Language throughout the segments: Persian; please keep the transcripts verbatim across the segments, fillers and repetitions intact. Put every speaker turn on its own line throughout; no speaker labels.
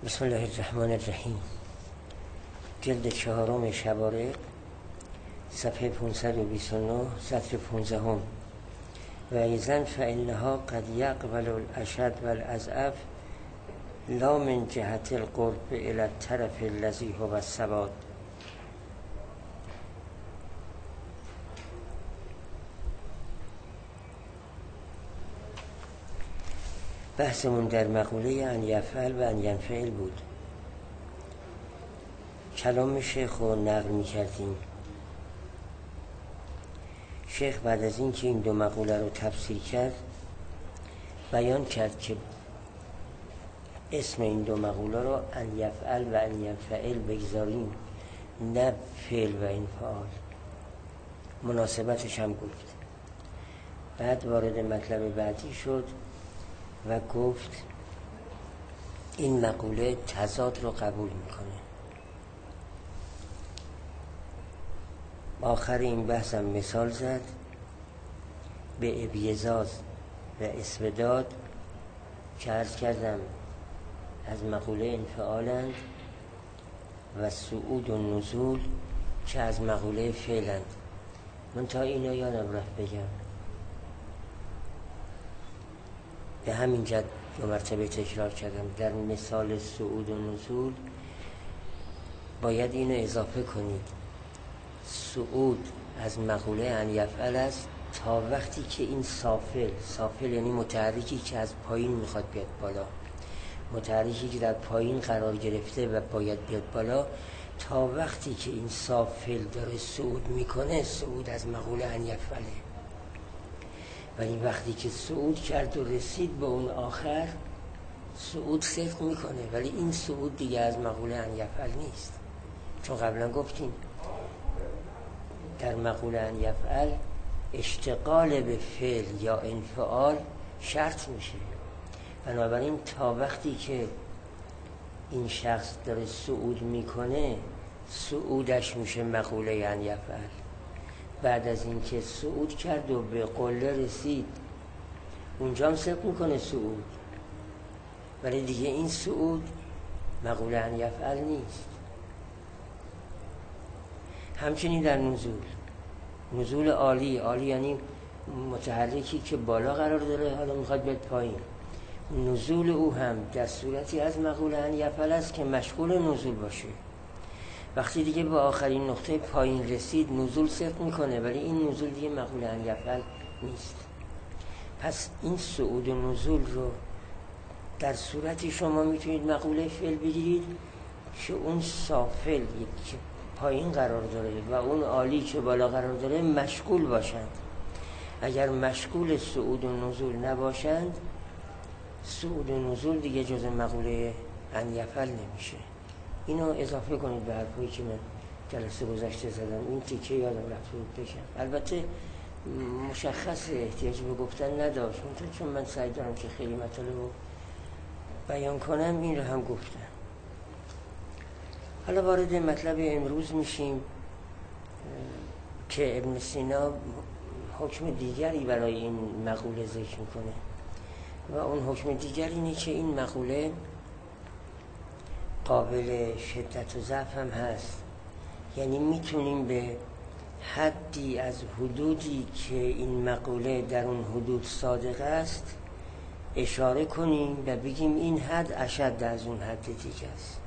بسم الله الرحمن الرحیم. جلد چهارم شباره، صفحه پانصد و بیست و نه، سطر پانزدهم. و ایضا فإنها قد یقبل الاشد والاضعف لا من جهت القرب الی الطرف الذی هو الثبات. بحثمون در مقوله ان یفعل و ان ینفعل بود. کلام شیخ رو نقل می کردیم. شیخ بعد از این که این دو مقوله رو تفسیر کرد بیان کرد که اسم این دو مقوله رو ان یفعل و ان ینفعل بگذاریم، نه فعل و انفعال. مناسبتش هم گفت. بعد وارد مطلب بعدی شد و گفت این مقوله تضاد رو قبول میکنه. آخر این بحثم مثال زد به ابیزاز و اسوداد که عرض کردم از مقوله انفعالند و صعود و نزول که از مقوله فعلند. من تا اینا یادم رفت بگم، به همین جد دو مرتبه تکرار کردم. در مثال صعود و نزول باید اینو اضافه کنید. صعود از مقوله ان یفعل است تا وقتی که این سافل، سافل یعنی متحرکی که از پایین میخواد بیاد بالا، متحرکی که در پایین قرار گرفته و باید بیاد بالا، تا وقتی که این سافل داره صعود میکنه صعود از مقوله ان یفعله. ولی وقتی که صعود کرد و رسید به اون آخر صعود صدق میکنه، ولی این صعود دیگه از مقوله ان یفعل نیست. چون قبلا گفتیم در مقوله ان یفعل اشتغال به فعل یا انفعال شرط میشه. بنابراین تا وقتی که این شخص داره صعود میکنه صعودش میشه مقوله ان یفعل. بعد از اینکه صعود کرد و به قله رسید اونجا هم صدق میکنه صعود، ولی دیگه این صعود مقوله ان یفعل نیست. همچنین در نزول، نزول عالی، عالی یعنی متحرکی که بالا قرار داره حالا میخواد بیاد پایین، نزول او هم در صورتی از مقوله ان یفعل است که مشغول نزول باشه. وقتی دیگه به آخرین نقطه پایین رسید نزول صدق میکنه، ولی این نزول دیگه مقوله ان یفعل نیست. پس این صعود و نزول رو در صورتی شما میتونید مقوله فعل بگیرید که اون سافل که پایین قرار داره و اون عالی که بالا قرار داره مشغول باشند. اگر مشغول صعود و نزول نباشند صعود و نزول دیگه جز مقوله ان یفعل نمیشه. اینو اضافه کنید به حرفایی که من جلسه گذشته زدم. این تیکه یادم رفت بود بشم. البته مشخص احتیاج به گفتن نداشت، چون من سعی دارم که خیلی مطالب رو بیان کنم. این رو هم گفتم. حالا وارد مطلب امروز میشیم که ابن سینا حکم دیگری برای این مقوله ذکر میکنه و اون حکم دیگر اینه که این مقوله قابل شدت و ضعف هم هست. یعنی میتونیم به حدی از حدودی که این مقوله در اون حدود صادق است اشاره کنیم و بگیم این حد اشد از اون حد دیگه است.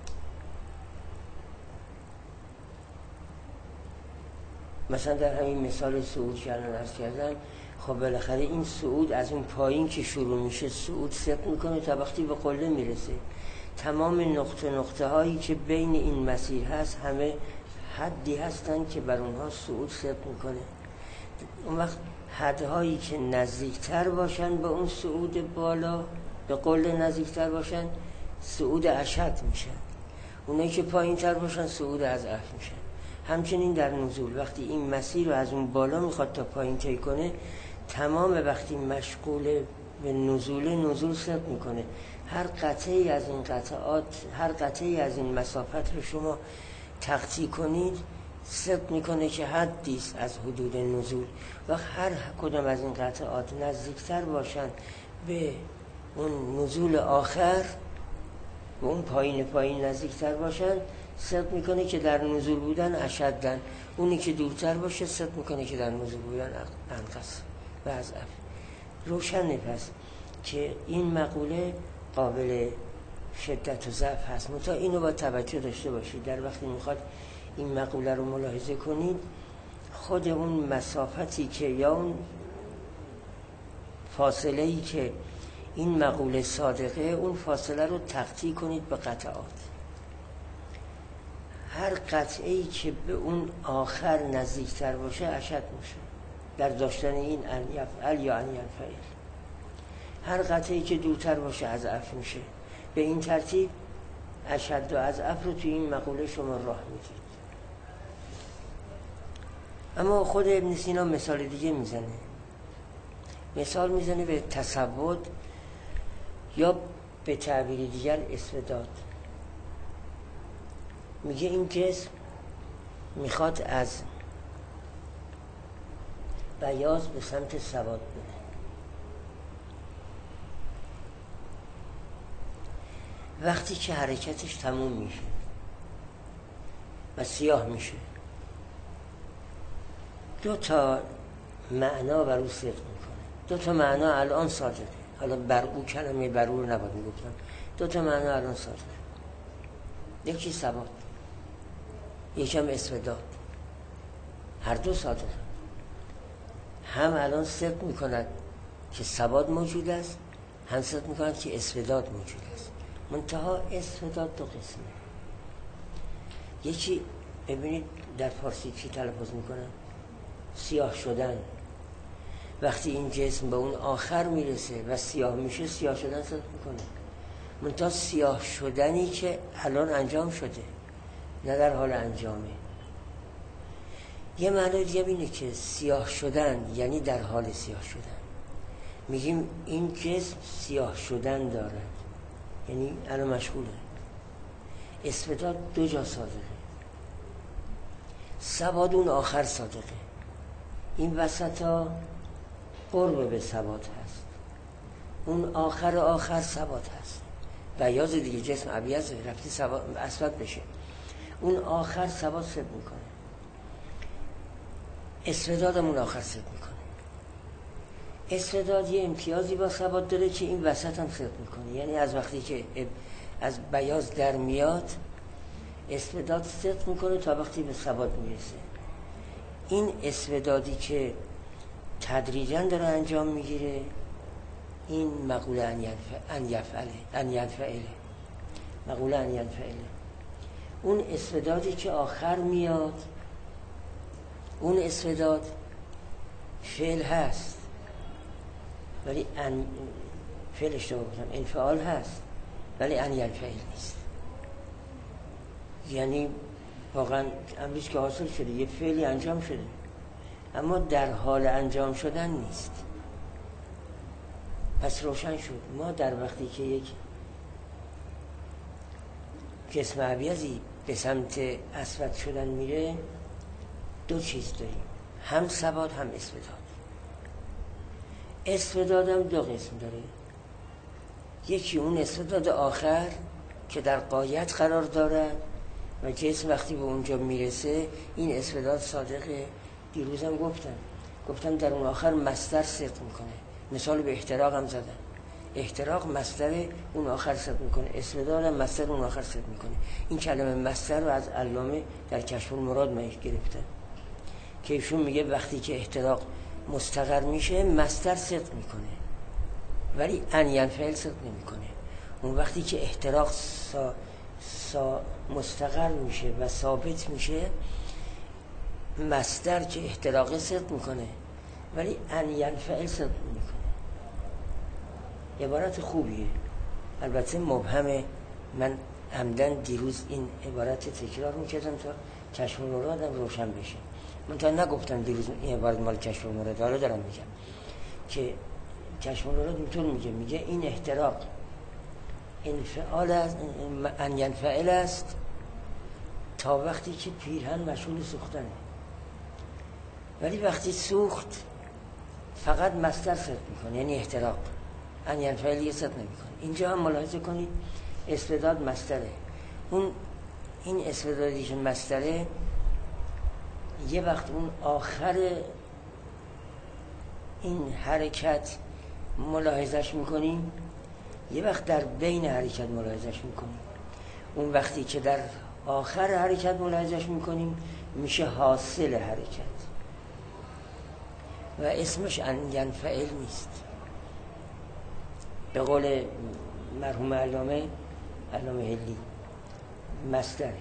مثلا در همین مثال صعود که الان عرض کردم، خب بالاخره این صعود از اون پایین که شروع میشه صعود صدق میکنه تا وقتی به قله میرسه. تمام نقطه نقطه هایی که بین این مسیر هست همه حدی هستن که بر اونها صعود صدق میکنه. اون وقت حدهایی که نزدیکتر باشن به اون صعود بالا، به قله نزدیکتر باشن، صعود اشد میشن. اونایی که پایین تر باشن صعود اضعف میشن. همچنین در نزول وقتی این مسیر رو از اون بالا میخواد تا پایین طی کنه، تمام وقتی مشغول به نزول نزول صدق میکنه. هر قطعی از این قطعات، هر قطعی از این مسافت رو شما تقطیع کنید صدق میکنه که حدیست از حدود نزول. و هر کدام از این قطعات نزدیکتر باشن به اون نزول آخر و اون پایین پایین نزدیکتر باشن صدق میکنه که در نزول بودن اشدن، اونی که دورتر باشه صدق میکنه که در نزول بودن انقص و از اف. روشنه پس که این مقوله قابل شدت و ضعف هست، منتها اینو با توجه داشته باشید در وقتی میخواد این مقوله رو ملاحظه کنید، خود اون مسافتی که یا اون فاصله ای که این مقوله صادقه، اون فاصله رو تقطیع کنید به قطعات. هر قطعه‌ای که به اون آخر نزدیکتر باشه اشد میشه در داشتن این ان یفعل یا ان ینفعل. هر قطعه‌ای که دورتر باشه از اف میشه. به این ترتیب اشد و از اف رو توی این مقوله شما راه میدید. اما خود ابن سینا مثال دیگه میزنه، مثال میزنه به تصود یا به تعبیر دیگر اسوداد. میگه این جسم میخواد از بیاض به سمت سواد بره. وقتی که حرکتش تموم میشه و سیاه میشه، دو تا معنا بر او صدق میکنه. دو تا معنا الان صادقه. حالا بر او کلمه بر او رو نباید میگفتم. دو تا معنا الان صادقه. یکی ثبات، یکم اسوداد. هر دو صادقه. هم الان صدق میکند که ثبات موجود است، هم صدق میکند که اسوداد موجود است. منتها اسوداد دو قسمه. یکی ببینید در فارسی چی تلفظ میکنن؟ سیاه شدن. وقتی این جسم به اون آخر میرسه و سیاه میشه، سیاه شدن صدق میکنه. منتها سیاه شدنی که الان انجام شده، نه در حال انجامه. یه معنی دیگه اینه که سیاه شدن یعنی در حال سیاه شدن. میگیم این جسم سیاه شدن دارد، یعنی الان مشغوله. اسوداد دو جا صادقه. سواد اون آخر صادقه. این وسط ها قرب به ثبات هست. اون آخر آخر ثبات هست. بیاض دیگه جسم ابیض رفتی ثبات اسود بشه. اون آخر ثبات صدق میکنه. اسودادم اون آخر صدق میکنه. اسوداد یه امتیازی با ثبات داره که این وسط هم صدق میکنه. یعنی از وقتی که از بیاض در میاد، اسوداد صدق میکنه تا وقتی به ثبات میرسه. این اسودادی که تدریجاً داره انجام میگیره، این مقوله ان یفعله ان ینفعله مقوله ان ینفعله. اون اسودادی که آخر میاد، اون اسوداد فعل هست ولی ان فعل اشتباه بودم انفعال هست ولی ان ینفعل نیست. یعنی واقعا امریز که حاصل شده، یه فعلی انجام شده اما در حال انجام شدن نیست. پس روشن شد ما در وقتی که یک جسم ابیضی به سمت اسود شدن میره، دو چیز داریم، هم ثبات هم اسوداد. اسوداد هم دو قسم داره. یکی اون اسوداد آخر که در غایت قرار دارد و جسم وقتی به اونجا میرسه این اسوداد صادقه. دیروزم گفتم گفتم در اون آخر مصدر صدق میکنه. مثال به احتراق هم زدم. احتراق مصدر اون آخر صدق میکنه، اسوداد هم مصدر اون آخر صدق میکنه. این کلمه مصدر رو از علامه در کشف المراد من گرفتم که ایشون میگه وقتی که احتراق مستقر میشه مصدر صدق میکنه ولی ان ینفعل صدق نمیکنه. اون وقتی که احتراق سا سا مستقر میشه و ثابت میشه، مصدر که احتراق صدق میکنه ولی ان ینفعل صدق میکنه. عبارت خوبیه، البته مبهمه. من عمدن دیروز این عبارت تکرار میکردم تا کشف المرادم روشن بشه. من تا نگفتم دیروز این عبارت مال کشف المراد، حالا دارم میگم که کشف المراد اینطور میگه میگه این احتراق انفعال است، ان ینفعل است تا وقتی که پیرهن مشغول سوختنه، ولی وقتی سوخت فقط مصدر صدق میکنه، یعنی احتراق. ان ینفعل یه صدق نمیکنه. اینجا هم ملاحظه کنید استعداد مصدره. اون این استعدادی که مصدره یه وقت اون آخر این حرکت ملاحظش میکنیم، یه وقت در بین حرکت ملاحظش میکنیم. اون وقتی که در آخر حرکت ملاحظش میکنیم میشه حاصل حرکت و اسمش ان ینفعل نیست. به قول مرحوم علامه علامه هلی مصدره.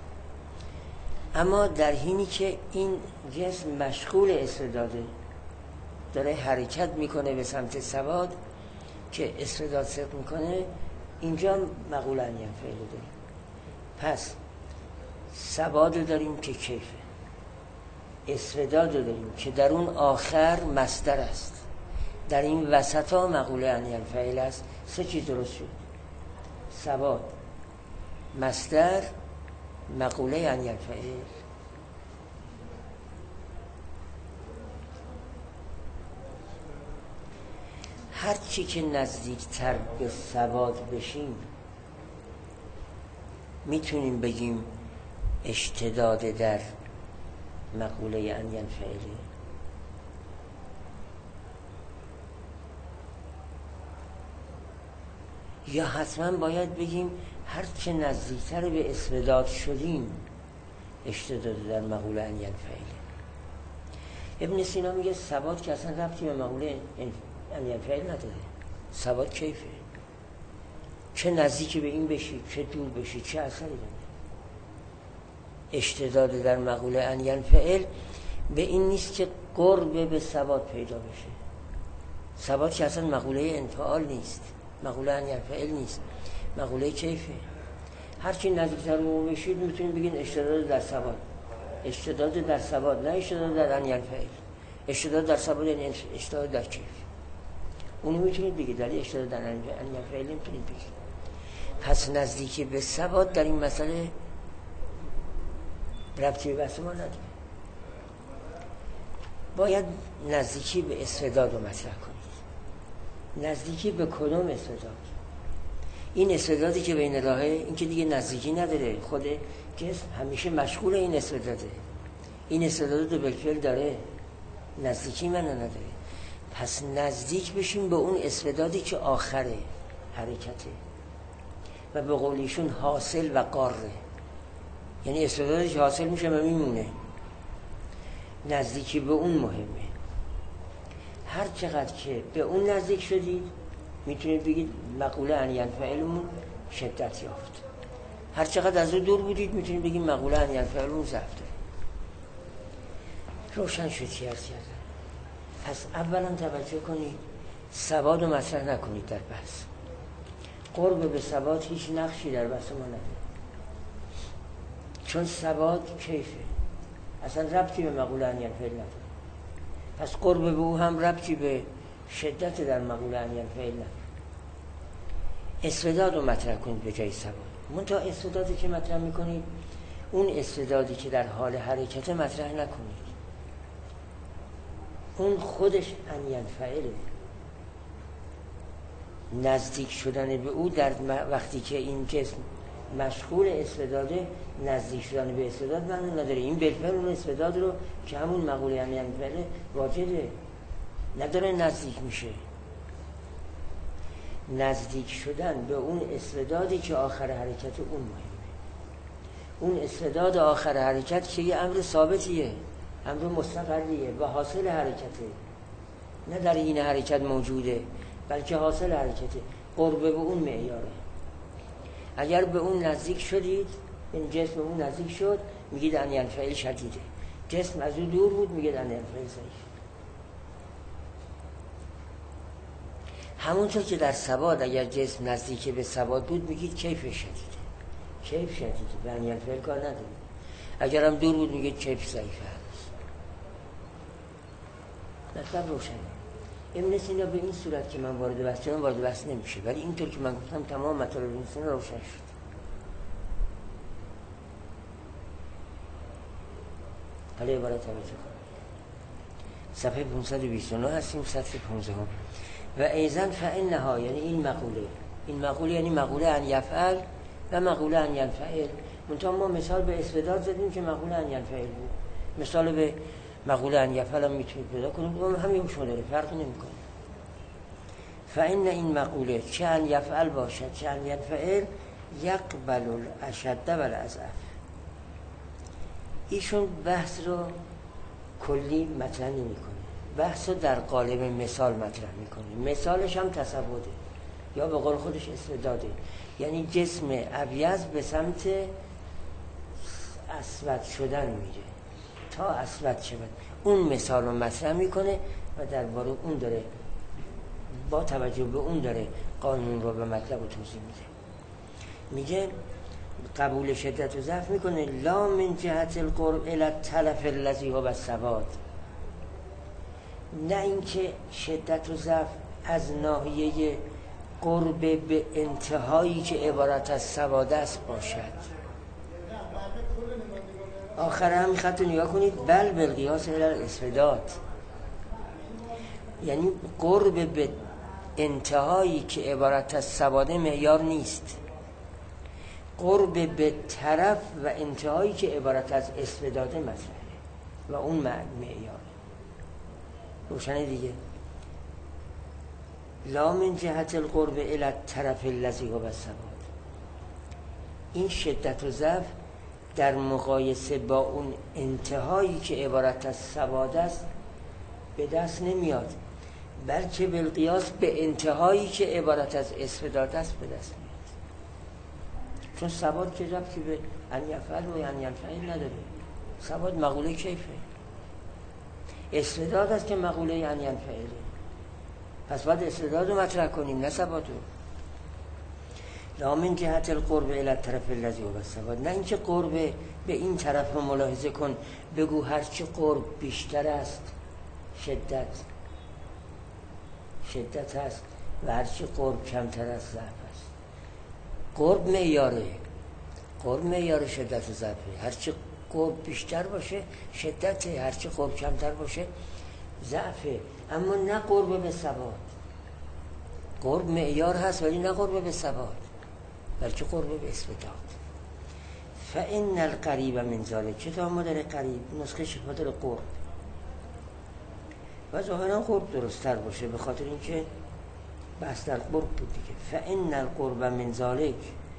اما در حینی که این جسم مشغول استعداده، داره حرکت میکنه به سمت سواد که استعداد صدق میکنه، اینجا مقول ان ینفعل داریم. پس سواد داریم که کیفه، استعداد داریم که در اون آخر مصدر است، در این وسط ها مقوله ان ینفعل است. سه چیز درست شد: سواد، مصدر، مقوله ان ینفعل. هر چی که نزدیکتر به سواد بشیم میتونیم بگیم اشتداد در مقوله ان ینفعل. یا حتما باید بگیم هر چه نزدیکتر به استعداد شدیم اشتداد در مقوله ان ینفعل. ابن سینا میگه ثبات که اصلا ربطی به مقوله ان ینفعل نداره. ثبات کیفه، چه نزدیک به این بشی چه دور بشی چه اثری داره. اشتداد در مقوله ان ینفعل به این نیست که قرب به ثبات پیدا بشه. ثبات که اصلا مقوله انفعال نیست، مقوله ان ینفعل نیست، مقوله کیفه. هرچی نزدیکتر به اون بشید میتونید بگین اشتداد در ثبات. اشتداد در ثبات، نه اشتداد در ان ینفعل. اشتداد در ثبات یعنی اشتداد در کیف. اونو میتونید بگید، ولی اشتداد در ان ینفعل نمیتونید بگید. پس نزدیکی به ثبات در این مسئله ربطی به بحث ما نداره. باید نزدیکی به استعداد رو مطرح کنید. نزدیکی به کدوم استعداد؟ این استعدادی که بین راهه، این که دیگه نزدیکی نداره، خود جسم همیشه مشغول این استعداده. این استعداد رو بالفعل داره، نزدیکی من نداره. پس نزدیک بشیم به اون استعدادی که آخره حرکته و به قولیشون حاصل و قاره، یعنی استعدادی که حاصل میشه و میمونه. نزدیکی به اون مهمه. هر چقدر که به اون نزدیک شدید میتونید بگید مقوله ان ینفعلمون شدت یافت. هر چقدر از اون دور بودید میتونید بگید مقوله ان ینفعلمون ضعف داره. روشن شد چی عرض کردم. پس اولا توجه کنید سواد رو مطرح نکنید در بحث. قرب به سواد هیچ نقشی در بحث ما نداره، چون سواد کیفه، اصلا ربطی به مقوله ان ینفعل نداره. پس قرب به او هم ربطی به شدت در مقوله ان ینفعل نداره. استعداد رو مطرح کنید به جای سواد. منتها استعدادی که مطرح میکنید اون استعدادی که در حال حرکت مطرح نکنید، اون خودش ان ینفعله. نزدیک شدن به او در وقتی که این جسم مشغول استعداده، نزدیک شدن به استعداد معنی نداره. این بالفعل اون استعداد رو که همون مقوله ان ینفعله واجده نداره نزدیک میشه. نزدیک شدن به اون استعدادی که آخر حرکت اون مهمه. اون استعداد آخر حرکت که یه امر ثابتیه، امر مستقریه و حاصل حرکته، نه در این حرکت موجوده بلکه حاصل حرکته. قرب به اون معیاره. اگر به اون نزدیک شدید، این جسم به اون نزدیک شد، میگید ان ینفعل شدیده. جسم از اون دور بود، میگید ان ینفعل ضعیف. همونطور که در سواد اگر جسم نزدیک به سواد بود میگید کیف شدیده. کیف شدیده، به ان ینفعل کار نداره. اگر هم دور بود میگید کیف ضعیفه هست. مطلب روشنه. ابن سینا به این صورت که من وارد بحث شدم وارد بحث نمیشه، ولی اینطور که من گفتم تمام مطالب ابن سینا روشن شد. حالا عبارت توجه کنید. صفحه پانصد و بیست و نه هستیم، سطر پانزده. و ایزن فانها، یعنی این مقوله این مقوله یعنی مقوله ان یفعل و مقوله ان ینفعل. منتها ما مثال به استعداد زدیم که مقوله ان ینفعل بود، مثال به مقوله ان یفعل هم میتونید پیدا کنید، اون هم یه شده فرقی نمیکنه. فإن این مقوله چه ان یفعل باشد چه ان ینفعل یقبل الاشد و الاضعف. ایشون بحث رو کلی مطرح نمیکنه، بحث رو در قالب مثال مطرح میکنه. مثالش هم تصوده یا به قول خودش استعداده، یعنی جسم ابیض به سمت اسود شدن میره تا اسود شود. اون مثال رو مطرح میکنه و درباره اون داره با توجه به اون داره قانون رو به مطلب و توضیح میده. میگه قبول شدت و ضعف میکنه لا من جهت القرب الی التلف الذی هو السواد، نه اینکه شدت و ضعف از ناحیه قرب به انتهایی که عبارت از سواد است باشد. آخر هم خط رو نگاه کنید، بل بالقیاس الی الاسوداد، یعنی قرب به انتهایی که عبارت از سواده معیار نیست، قرب به طرف و انتهایی که عبارت از اسوداده مطرحه و اون معیار روشنه دیگه. لا من جهت القرب الی الطرف الذی هو السواد، این شدت و ضعف در مقایسه با اون انتهایی که عبارت از سواد است به دست نمیاد، بلکه بالقیاس به انتهایی که عبارت از اسوداد است به دست میاد. چون سواد که ربطی به ان یفعل و ان ینفعل نداره، سواد مقوله کیفه، اسوداد است که مقوله ان ینفعله. پس باید استعداد رو مطرح کنیم نه ثبات رو. لا من جهت القرب الی الطرف الذی هو السواد، نه اینکه قرب به این طرف رو ملاحظه کن بگو هرچی قرب بیشتر است شدت شدت است و هرچی قرب کمتر است ضعف است. قرب معیاره، قرب معیار شدت و ضعفه، هرچی قرب بیشتر باشه شدته، هرچی قرب کمتر باشه ضعفه. اما نه قرب به ثبات، قرب معیار هست ولی نه قرب به ثبات بلکه قرب به اسوداد. فإن القریب من ذلک، کتاب ما داره قریب، نسخه شفا داره قرب و ظاهرا قرب درست‌تر باشه به خاطر اینکه بحث در قرب بود دیگه. فإن القرب من ذلک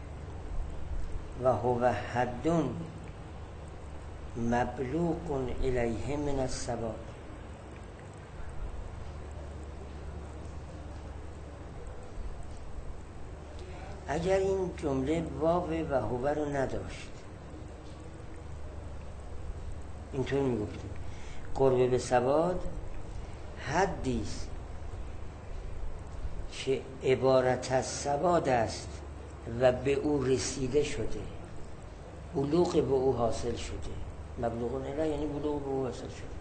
و هو حد مبلوغ الیه من الثبات. اگر این جمله واو و هو رو نداشت اینطور میگفتیم قرب به ثبات حدیست که عبارت از ثبات است و به او رسیده شده، بلوغ به او حاصل شده. مبلوغ الیه یعنی بلوغ به او حاصل شده،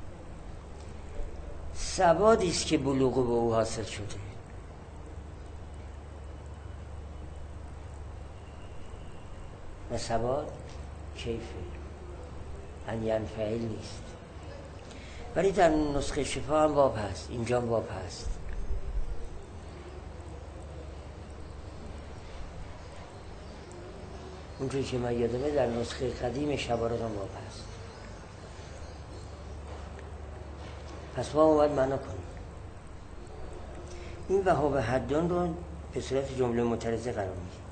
ثباتی است که بلوغ به او حاصل شده. و ثبات کیفه ان ینفعل نیست. ولی در نسخه شفا هم واب هست، اینجا واب هست. اونجوری که من یادمه در نسخه قدیم شبارق هم واب هست. پس ما باید معنا کنیم این و هو حدون رو به صورت جمله معترضه قرار میدیم.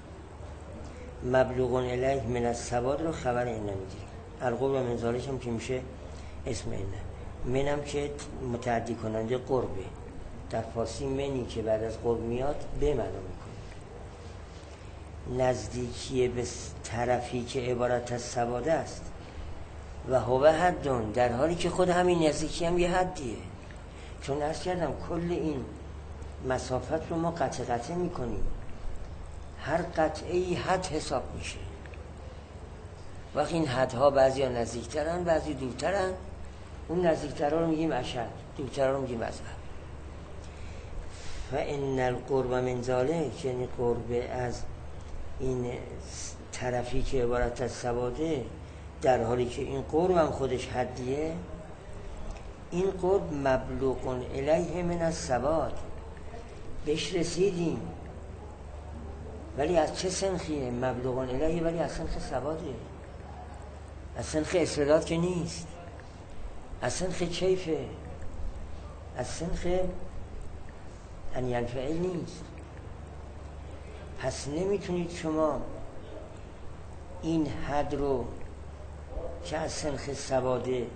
مبلوغ الیه من الثبات رو خبر اینه میگیریم. القرب من ذالک هم که میشه اسم اینه، منم که متعدی کننده قربه، در فارسی منی که بعد از قرب میاد به معنا میکنه. نزدیکی به طرفی که عبارت از سواده است و هو حدون، در حالی که خود همین نزدیکی هم یه حدیه. چون عرض کردم کل این مسافت رو ما قطع قطع میکنیم، هر قطعی حد حساب میشه. وقتی این حدها بعضی ها نزدیکترن بعضی دورترن، اون نزدیکترها رو میگیم اشد، دورترها رو میگیم اضعف. فإن القرب من ذلک، یعنی قرب از این طرفی که عبارت از سواده، در حالی که این قرب هم خودش حدیه، این قرب مبلوغ الیه من الثبات، بهش رسیدیم ولی از چه سنخیه؟ مبلغ الیه، ولی از سنخ سواده، از سنخ استعداد که نیست، از سنخ کیفه، از سنخ ان ینفعل نیست. پس نمیتونید شما این حد رو که از سنخ سواده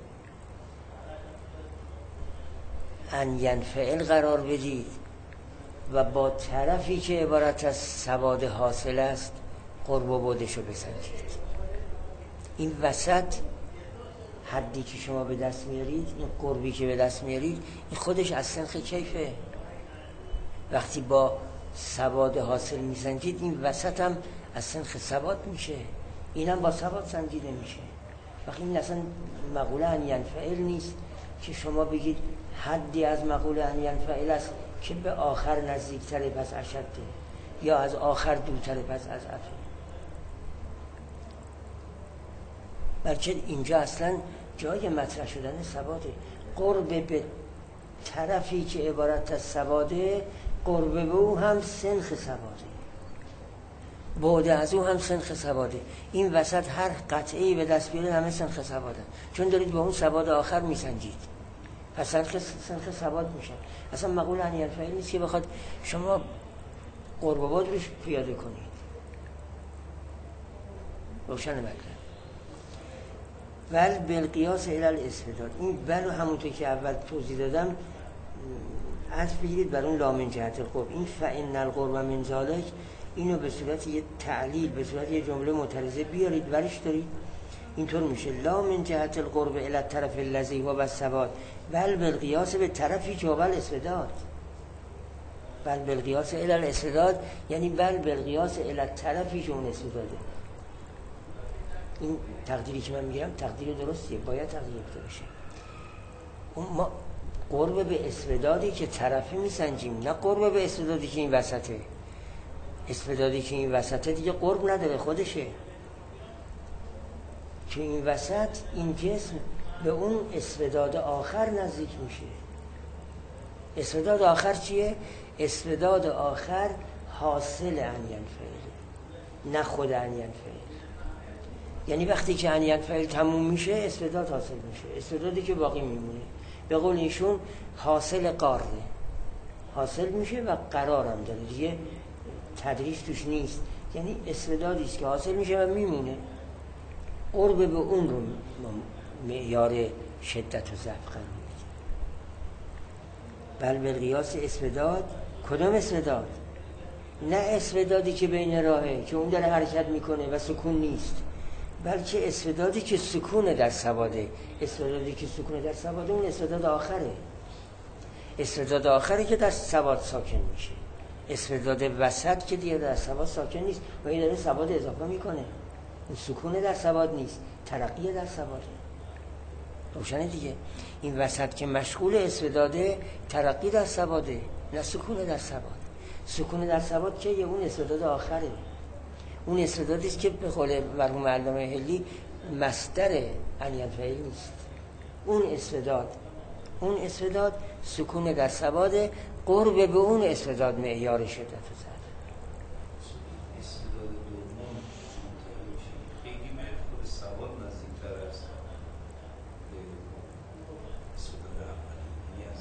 ان ینفعل قرار بدید و با طرفی که عبارت از سواد حاصل است قرب و بعدش رو بسنجید. این وسط حدی که شما به دست میارید، این قربی که به دست میارید، این خودش از سنخ کیفه. وقتی با سواد حاصل میسنجید، این وسط هم از سنخ سواد میشه، این هم با سواد سنجیده میشه. وقتی این اصلا مقوله ان ینفعل نیست که شما بگید حدی از مقوله ان ینفعل است که به آخر نزدیکتره پس اشده، یا از آخر دورتره پس از افعل. بلکه اینجا اصلا جای مطرح شدن سواده. قرب به طرفی که عبارت از سواده، قرب به او هم سنخ سواده، بعد از او هم سنخ سواده. این وسط هر قطعی به دست بیاره همه سنخ سواده، چون دارید با اون سواد آخر میسنجید، پس سنخ سنخ سواد میشه. اصلا مقوله ان ینفعل نیست که بخواد شما قرب و بعد روش پیاده کنید. روشن مطلب. ول بالقیاس الی الاستعداد، این بل همونطور که اول توضیح دادم از بگیرید بر اون لا من جهت القرب. این فإن القرب من ذلک، اینو به صورت یه تعلیل، به صورت یه جمله معترضه بیارید ورش دارید، اینطور میشه لا من جهت القرب الی الطرف الذی هو السواد بل بالقیاس به طرفی که هو الاستعداد. بل بالقیاس الی الاستعداد یعنی بل بالقیاس الی الطرفی که اون استعداده. این تقدیری که من میگم تقدیر درستیه، باید تقدیر بشه. اون ما قرب به استعدادی که طرفی میسنجیم، نه قرب به استعدادی که این وسطه. استعدادی که این وسطه دیگه قرب نداره، خودشه. که این وسط این جسم به اون استعداد آخر نزدیک میشه. استعداد آخر چیه؟ استعداد آخر حاصل ان ینفعل، نه خود ان ینفعل. یعنی وقتی که ان ینفعل تموم میشه استعداد حاصل میشه، استعدادی که باقی میمونه. به قول ایشون حاصل قاره، حاصل میشه و قرارم داره، دیگه تدریج توش نیست. یعنی استعدادی است که حاصل میشه و میمونه. قرب به اون رو معیار شدت و ضعف قرار میده. بل بالقیاس استعداد. کدام استعداد؟ نه استعدادی که بین راهه که اون داره حرکت میکنه و سکون نیست، بلکه استعدادی که سکونه در سواده. استعدادی که سکونه در سواده اون استعداد آخره. استعداد آخره که در سواد ساکن میشه. استعداد وسط که دیگه در سواد ساکن نیست و این داره سواد اضافه میکنه. اون سکونه در سواد نیست، ترقیه در سواده. روشنه دیگه. این وسط که مشغول استعداده، ترقی در سواده، نه سکونه در سواد. سکونه در سواد که یه اون استعداد آخره. اون استعدادی است که به قول مرحوم علامه حلی مصدر ان ینفعل نیست. اون استعداد اون استعداد سکون در سواد، قرب به اون استعداد معیار شدت و ضعف.
استعداد دوم خیلی به خود سواد نزدیک‌تر است. استعداد اولی از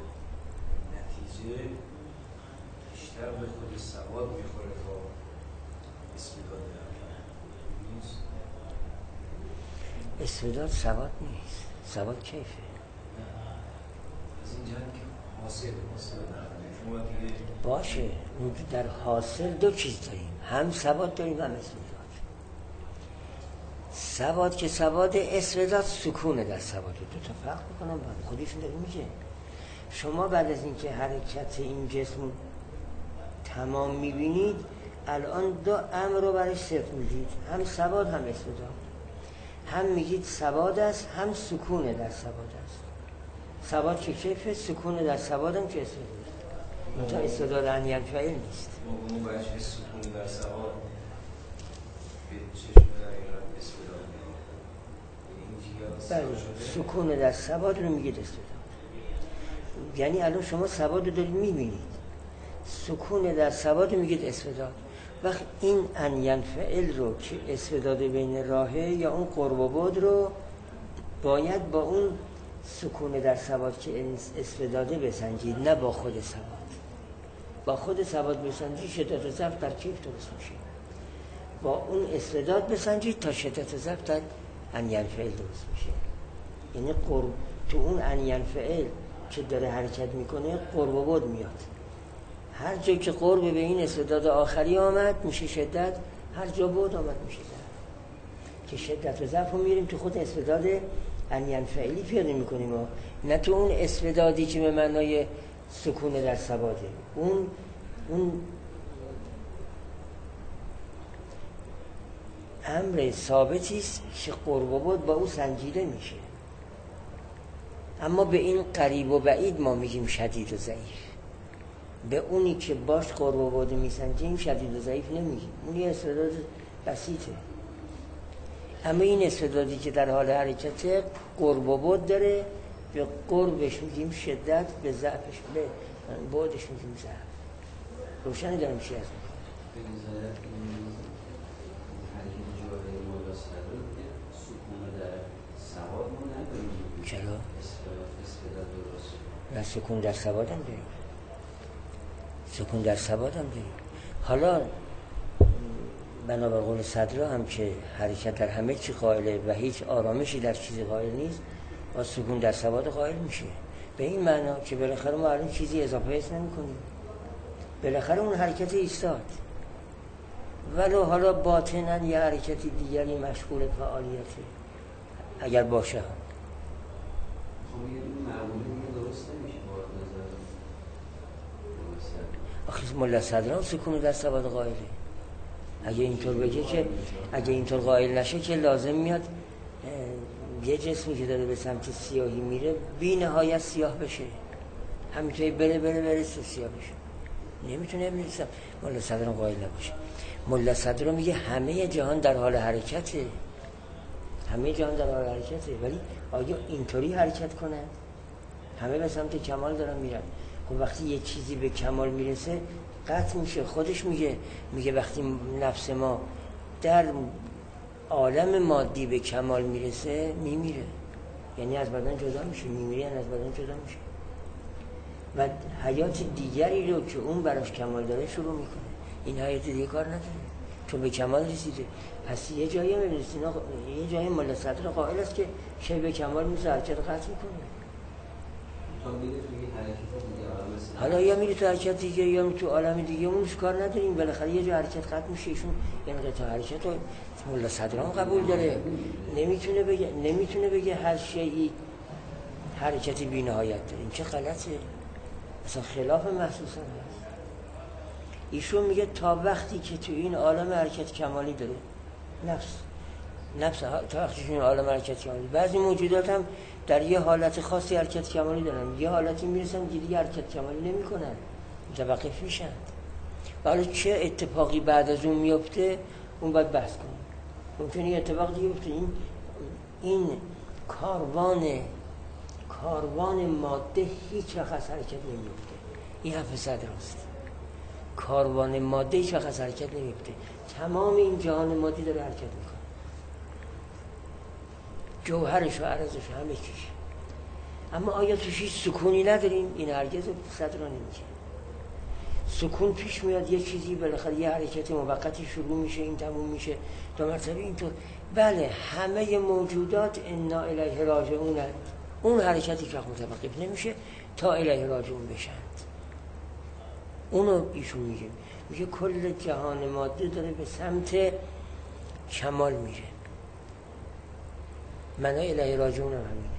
نتیجه بیشتر به خود سواد میخوره تا استعداد اولی نیست.
استعداد سواد نیست، سواد کیفه.
از این جهت که حاصل حاصل شما دیگه
باشه، در حاصل دو چیز داریم، هم سواد داریم هم استعداد. سواد که سواد، استعداد سکونه در سواد. دو تا فرق بکنم با خودشون داره میگه. شما بعد از اینکه حرکت این جسم تمام میبینید، الان دو امر رو برای صفر میدید، هم سواد هم استعداد. هم میگید سواد است، هم سکونه در سواد است. سواد که کیفه، سکونه در سواد هم که استعداد. تا استعداد ان ینفعل نیست.
ما اون بچه سکونه در سواد به چشم دقیقا استعداد.
بله، سکونه در سواد رو میگید استعداد. یعنی الان شما سواد رو دارید میبینید، سکونه در سواد رو میگید استعداد. وقت این ان ینفعل رو که استعداد بین راهه یا اون قرب و بعد رو باید با اون سکون در ثبات که استعداده بسنجید، نه با خود ثبات. با خود ثبات بسنجید شدت و ضعف در کیف درست میشه، با اون استعداد بسنجید تا شدت و ضعف در ان ینفعل درست میشه. یعنی قرب تو اون ان ینفعل که داره حرکت میکنه قرب و بعد میاد. هر جا که قرب به این استعداد آخری آمد میشه شدت، هر جا بعد آمد میشه ضعف. که شدت و ضعف رو میریم تو خود استعداد ان ینفعلی پیاده میکنیم، نه تو اون استعدادی که به معنای سکون در ثباته. اون اون امر ثابتی است که قرب و بعد با او سنجیده میشه. اما به این قریب و بعید ما میگیم شدید و ضعیف. به اونی که باش قرب و بعد میسنجیم شدید و ضعیف نمیگیم، اون یه استعداد بسیطه. اما این استعدادی که در حال حرکت قرب و بعد داره، به قربش میگیم شدت، به ضعفش به بعدش میگیم ضعف. روشنی دارم چی از میکنم؟
به نظر این حرکت جوهری مولا صدر سکون در ثبات ما نداریم.
چرا؟
استعداد درست
نه، سکون در ثبات هم داریم، سکون در ثبات هم داریم. حالا بنابر قول صدرا هم که حرکت در همه چی قائله و هیچ آرامشی در چیزی قائل نیست، با سکون در ثبات قائل میشه. به این معنا که بالاخره ما الان چیزی اضافه حس نمی کنیم، بالاخره اون حرکت ایستاد، ولو حالا باطناً یه حرکت دیگری مشغول فعالیته اگر باشه هم.
خب یه معمولی درست نمیشه با نظر
آخه ملا صدران سکون در ثبات قائله. اگه اینطور بگه که اگه اینطور قائل نشه که لازم میاد یه جسمی که داره به سمت سیاهی میره بی نهایت سیاه بشه، همینطوری بره بره بره سیاه بشه، نمیتونه بریسم. ملا صدران قائل نباشه. ملا صدران میگه همه جهان در حال حرکته، همه جهان در حال حرکته، ولی آیا اینطوری حرکت کنن؟ همه به سمت کمال دارن میرن. خب وقتی یه چیزی به کمال میرسه قطع میشه. خودش میگه میگه وقتی نفس ما در عالم مادی به کمال میرسه میمیره، یعنی از بدن جدا میشه، میمیره یعنی از بدن جدا میشه و حیات دیگری رو که اون براش کمال داره شروع میکنه. این حیات دیگه کار نداره چون به کمال رسیده. پس یه جایی میرسید، یه جایی ملا صدر قائل است که شی به کمال میرسه حرکت قطع میکنه. حالا یا میری تو حرکت دیگه یا میری تو عالم دیگه، اونش کار نداریم، بالاخره یه جا حرکت قطع میشه. ایشون این قطع حرکت رو ملا صدران قبول داره، نمیتونه بگه نمیتونه بگه هر شیئی حرکتی بی نهایت داره. این چه غلطه، اصلا خلاف محسوس هست. ایشون میگه تا وقتی که تو این عالم حرکت کمالی داره نفس نفس تا وقتی تو این عالم حرکت کمالی، بعضی موجودات هم در یه حالت خاصی حرکت کمالی دارن، یه حالتی میرسن که دیگه حرکت کمالی نمیکنن، متوقف میشن. حالا چه اتفاقی بعد از اون میفته اون باید بحث کنیم. ممکنه یه اتفاق دیگه بیفته، این این کاروان کاروان ماده هیچ وقت از حرکت نمیفته. این حرف صدراست. کاروان ماده هیچ وقت از حرکت نمیفته، تمام این جهان مادی داره حرکت میکنه، جوهرش و عرضش و همه چیش. اما آیا توش هیچ سکونی نداریم؟ این هرگز صدرا نمیگه. سکون پیش میاد، یه چیزی بالاخره یه حرکت موقتی شروع میشه، این تموم میشه، دو مرتبه اینطور. بله همه موجودات انا الیه راجعون، اون حرکتی که متوقف نمیشه تا الیه راجعون بشند. اونو ایشون میگه میگه کل جهان ماده داره به سمت کمال میره. معنای الیه راجعون هم همینه.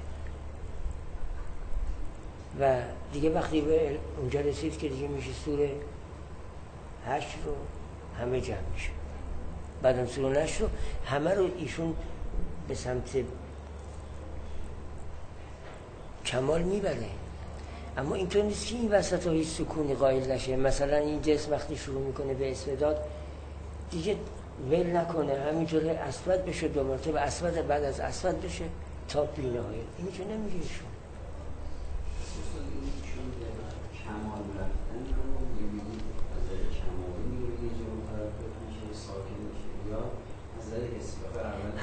و دیگه وقتی به اونجا رسید که دیگه میشه سوره هشت رو همه جمع میشه، بعدم سوره هشت رو همه رو ایشون به سمت کمال میبره. اما اینطور نیست که این وسط ها هیچ سکونی قائل نشه. مثلا این جسم وقتی شروع میکنه به استعداد دیگه ول نکنه، همینطور اسود بشه، دو مرتبه اسود، بعد از اسود بشه تا بی نهایت. اینی که نمیگه ایشون.
کمال رفتن رو میبینید از کمالی میره یه جا مقرد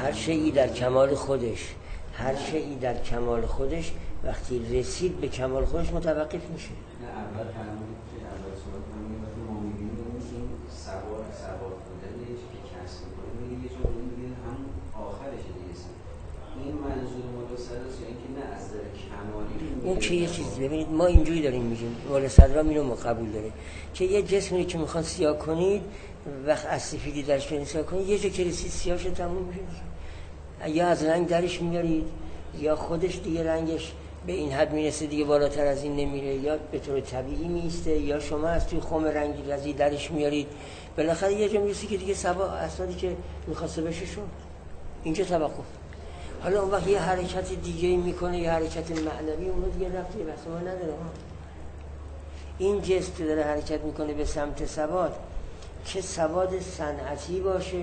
هر شیئی در کمال خودش هر شیئی در کمال خودش وقتی رسید به کمال خودش متوقف میشه.
نه اول فرمودید که اول صحبت کنیم وقتی ما می‌بینیم این سواد سواد بودنش که کسب می‌کنه یه جور می‌بینیم هم آخرش دیگه. این منظور مولا صدراست یا اینکه نه از در کمالی
اون چه یه چیزی ببینید ما اینجوری داریم میگیم مولا صدرا اینو قبول داره که یه جسمی که میخواد سیاه کنید وقت از سفیدی درش کنید سیاه کنید یه جا که رسید سیاه شد تموم میشه. یا از رنگ درش میارید یا خودش دیگه رنگش به این حد میرسه دیگه بالاتر از این نمیره یا به طور طبیعی میسته یا شما از توی خم رنگی رزی درش میارید بالاخره یه جا میرسی که دیگه سبا اسنادی که میخواسته بشه شد. اینجا توقف. حالا اون وقت یه حرکت دیگه میکنه یه حرکت معنوی اونو دیگه رفتی بحث ما نداره. این جسم که داره حرکت میکنه به سمت سواد که سواد صنعتی باشه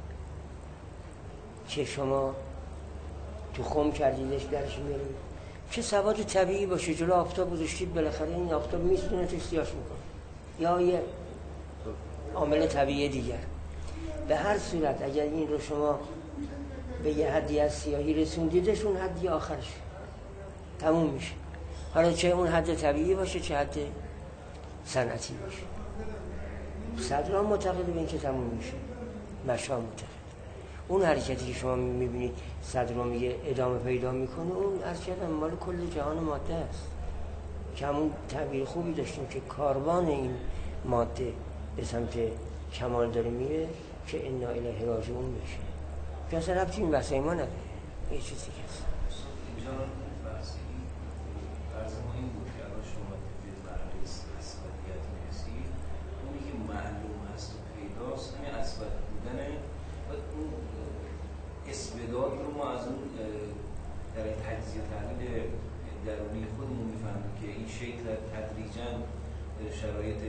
که شما تو خم کردیدش درش میارید چه سواد طبیعی باشه جلو آفتاب گذاشتید بالاخره این آفتاب میسونه تو سیاش میکنه یا یه عامل طبیعی دیگر. به هر صورت اگر این رو شما به یه حدی از سیاهی رسوندیدش اون حدی آخرش تموم میشه. حالا چه اون حد طبیعی باشه چه حد صنعتی باشه. صدران معتقد به این که تموم میشه. مشا معتقد اون حرکتی که شما میبینید صدران میگه ادامه پیدا میکنه اون حرکت مال کل جهان ماده است که همون تعبیر خوبی داشتیم که کاروان این ماده به سمت کمال داره میره که انا الیه راجعون بشه که اصلا ربطی این بحثای ما نداره. یه چیزی که هست
اینجا بحثی فرض ما این بود که الان شما به مرحله اصلیت میرسید اونی که معلوم هست و پیداست همین اصلیت بودنه و اون استبداد رو ما از اون در تجزیه تحلیل درونی خودمون میفهمیم که این شیء تدریجاً شرایط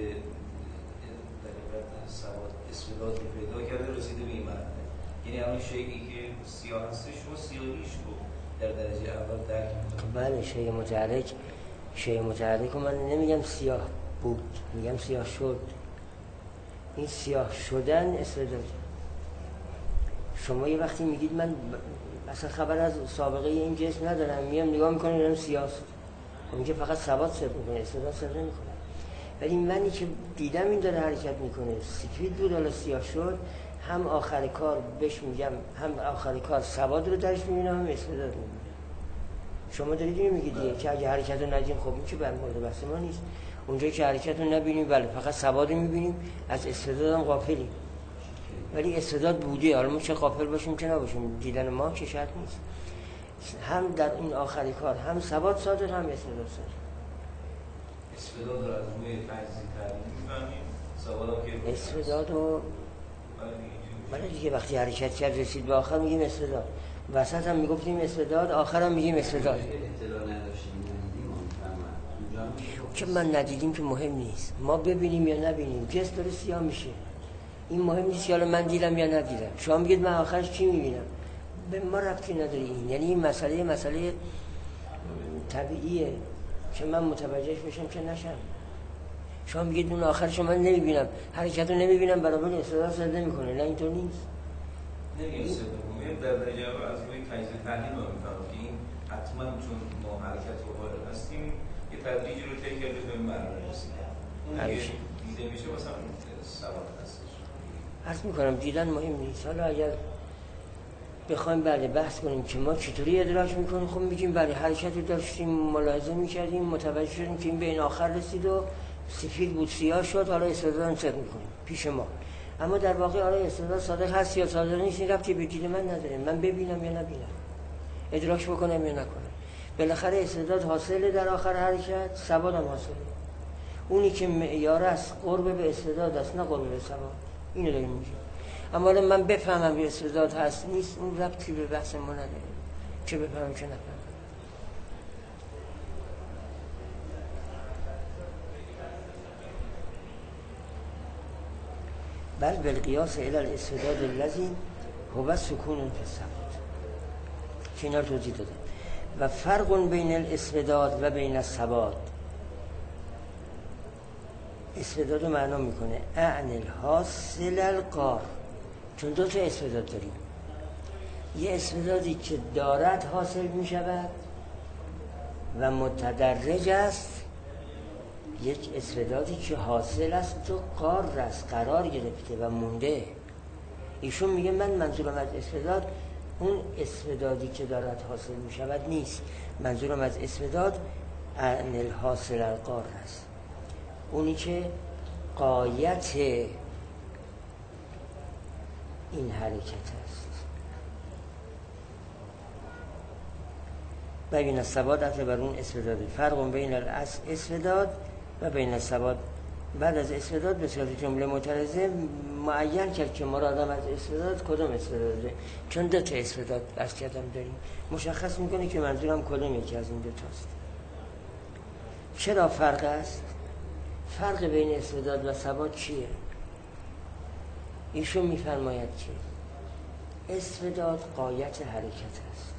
در حقیقت سواد استبداد رو پیدا کرده رسیده به این مرحله. یعنی همون شیئی که سیاه هستش شما سیاهیش رو در درجه اول درک می‌کنید.
بله شیء متحرک شیء متحرک من نمیگم سیاه بود میگم سیاه شد. این سیاه شدن استبداد. شما یه وقتی میگید من اصلا خبر از سابقه این جسم ندارم میام نگاه میکنم میرم سیاست اونجا فقط سواد صرف میکنه استبداد صرف نمیکنه. ولی منی که دیدم این داره حرکت میکنه سفید بود حالا سیاه شد هم آخر کار بهش میگم هم آخر کار سواد رو درش میبینم هم استبداد میبینم. شما دارید اینو میگید دیگه که اگه حرکت رو ندیم خب این که بر مورد بحث ما نیست. اونجایی که حرکت رو نبینیم بله فقط سواد رو میبینیم از استبداد هم غافلیم. ولی استعداد بوده حالا ما چه غافل باشیم چه نباشیم دیدن ما که شرط نیست. هم در این آخری کار هم سواد صادر هم استعداد صادر.
استعداد رو از روی تجزیه تحلیل می‌فهمیم سواد که
استعداد رو ولی دیگه وقتی حرکت کرد رسید به آخر میگیم استعداد وسط هم میگفتیم استعداد آخر هم میگیم استعداد.
اطلاع نداشتیم ندیدیم
که من ندیدیم که مهم نیست ما ببینیم یا نبینیم جس داره سیاه میشه این مهم نیست که حالا من دیدم یا ندیدم. شما میگید من آخرش چی میبینم به ما ربطی نداره این یعنی این مسئله مسئله طبیعیه که من متوجهش بشم که نشم. شما میگید اون آخرش من نمیبینم حرکت رو نمیبینم برابر استعداد صد نمیکنه نه اینطور نیست.
نمیگه استعداد میگه در درجه از روی تجزیه تحلیل ما میفهمم که این حتما چون ما حرکت رو وارد هستیم یه تدریجی رو طی کرده به مرحله رسیدن اون دیده میشه مثلا سواد هستش.
عرض میکنم دیدن مهم نیست. حالا اگر بخوایم بله بحث کنیم که ما چطوری ادراک میکنیم خب میگیم بله حرکت رو داشتیم ملاحظه میکردیم متوجه شدیم که این به این آخر رسید و سفید بود سیاه شد حالا استعداد هم صدق میکنیم پیش ما. اما در واقع حالا استعداد صادق هست یا صادق نیست این ربطی به دید من نداره. من ببینم یا نبینم ادراک بکنم یا نکنم بالاخره استعداد حاصله در آخر حرکت سواد هم حاصله. اونی که معیار است قرب به استعداد است نه قرب به سواد. اینو داریم میگیم. اما حالا من بفهمم یه استعداد هست نیست اون ربطی به بحث ما نداره چه بفهمم چه نفهمم. بل بالقیاس الی الاستعداد الذی هو سکون فی السواد که اینا رو توضیح دادم. و فرق بین الاستعداد و بین السواد استعداد رو معنا میکنه اعن الحاصل القار چون دو تا استعداد داریم یه استعدادی که دارد حاصل می شود و متدرج است، یک استعدادی که حاصل است و قار است، قرار گرفته و مونده. ایشون میگه من منظورم از استعداد اون استعدادی که دارد حاصل می شود نیست، منظورم از استعداد ان الحاصل القار است، اونی که غایت این حرکت است. بین الثبات عطف بر اون استعداد، فرق بین الاستعداد و بین الثبات. بعد از استعداد به صورت جمله معترضه معین کرد که مرادم از استعداد کدام استعداده، چون دو تا استعداد از کردم داریم، مشخص میکنه که منظورم کدام یکی از این دو تاست. چرا فرق است؟ فرق بین استعداد و ثبات چیه؟ ایشون میفرماید که استعداد غایت حرکت است،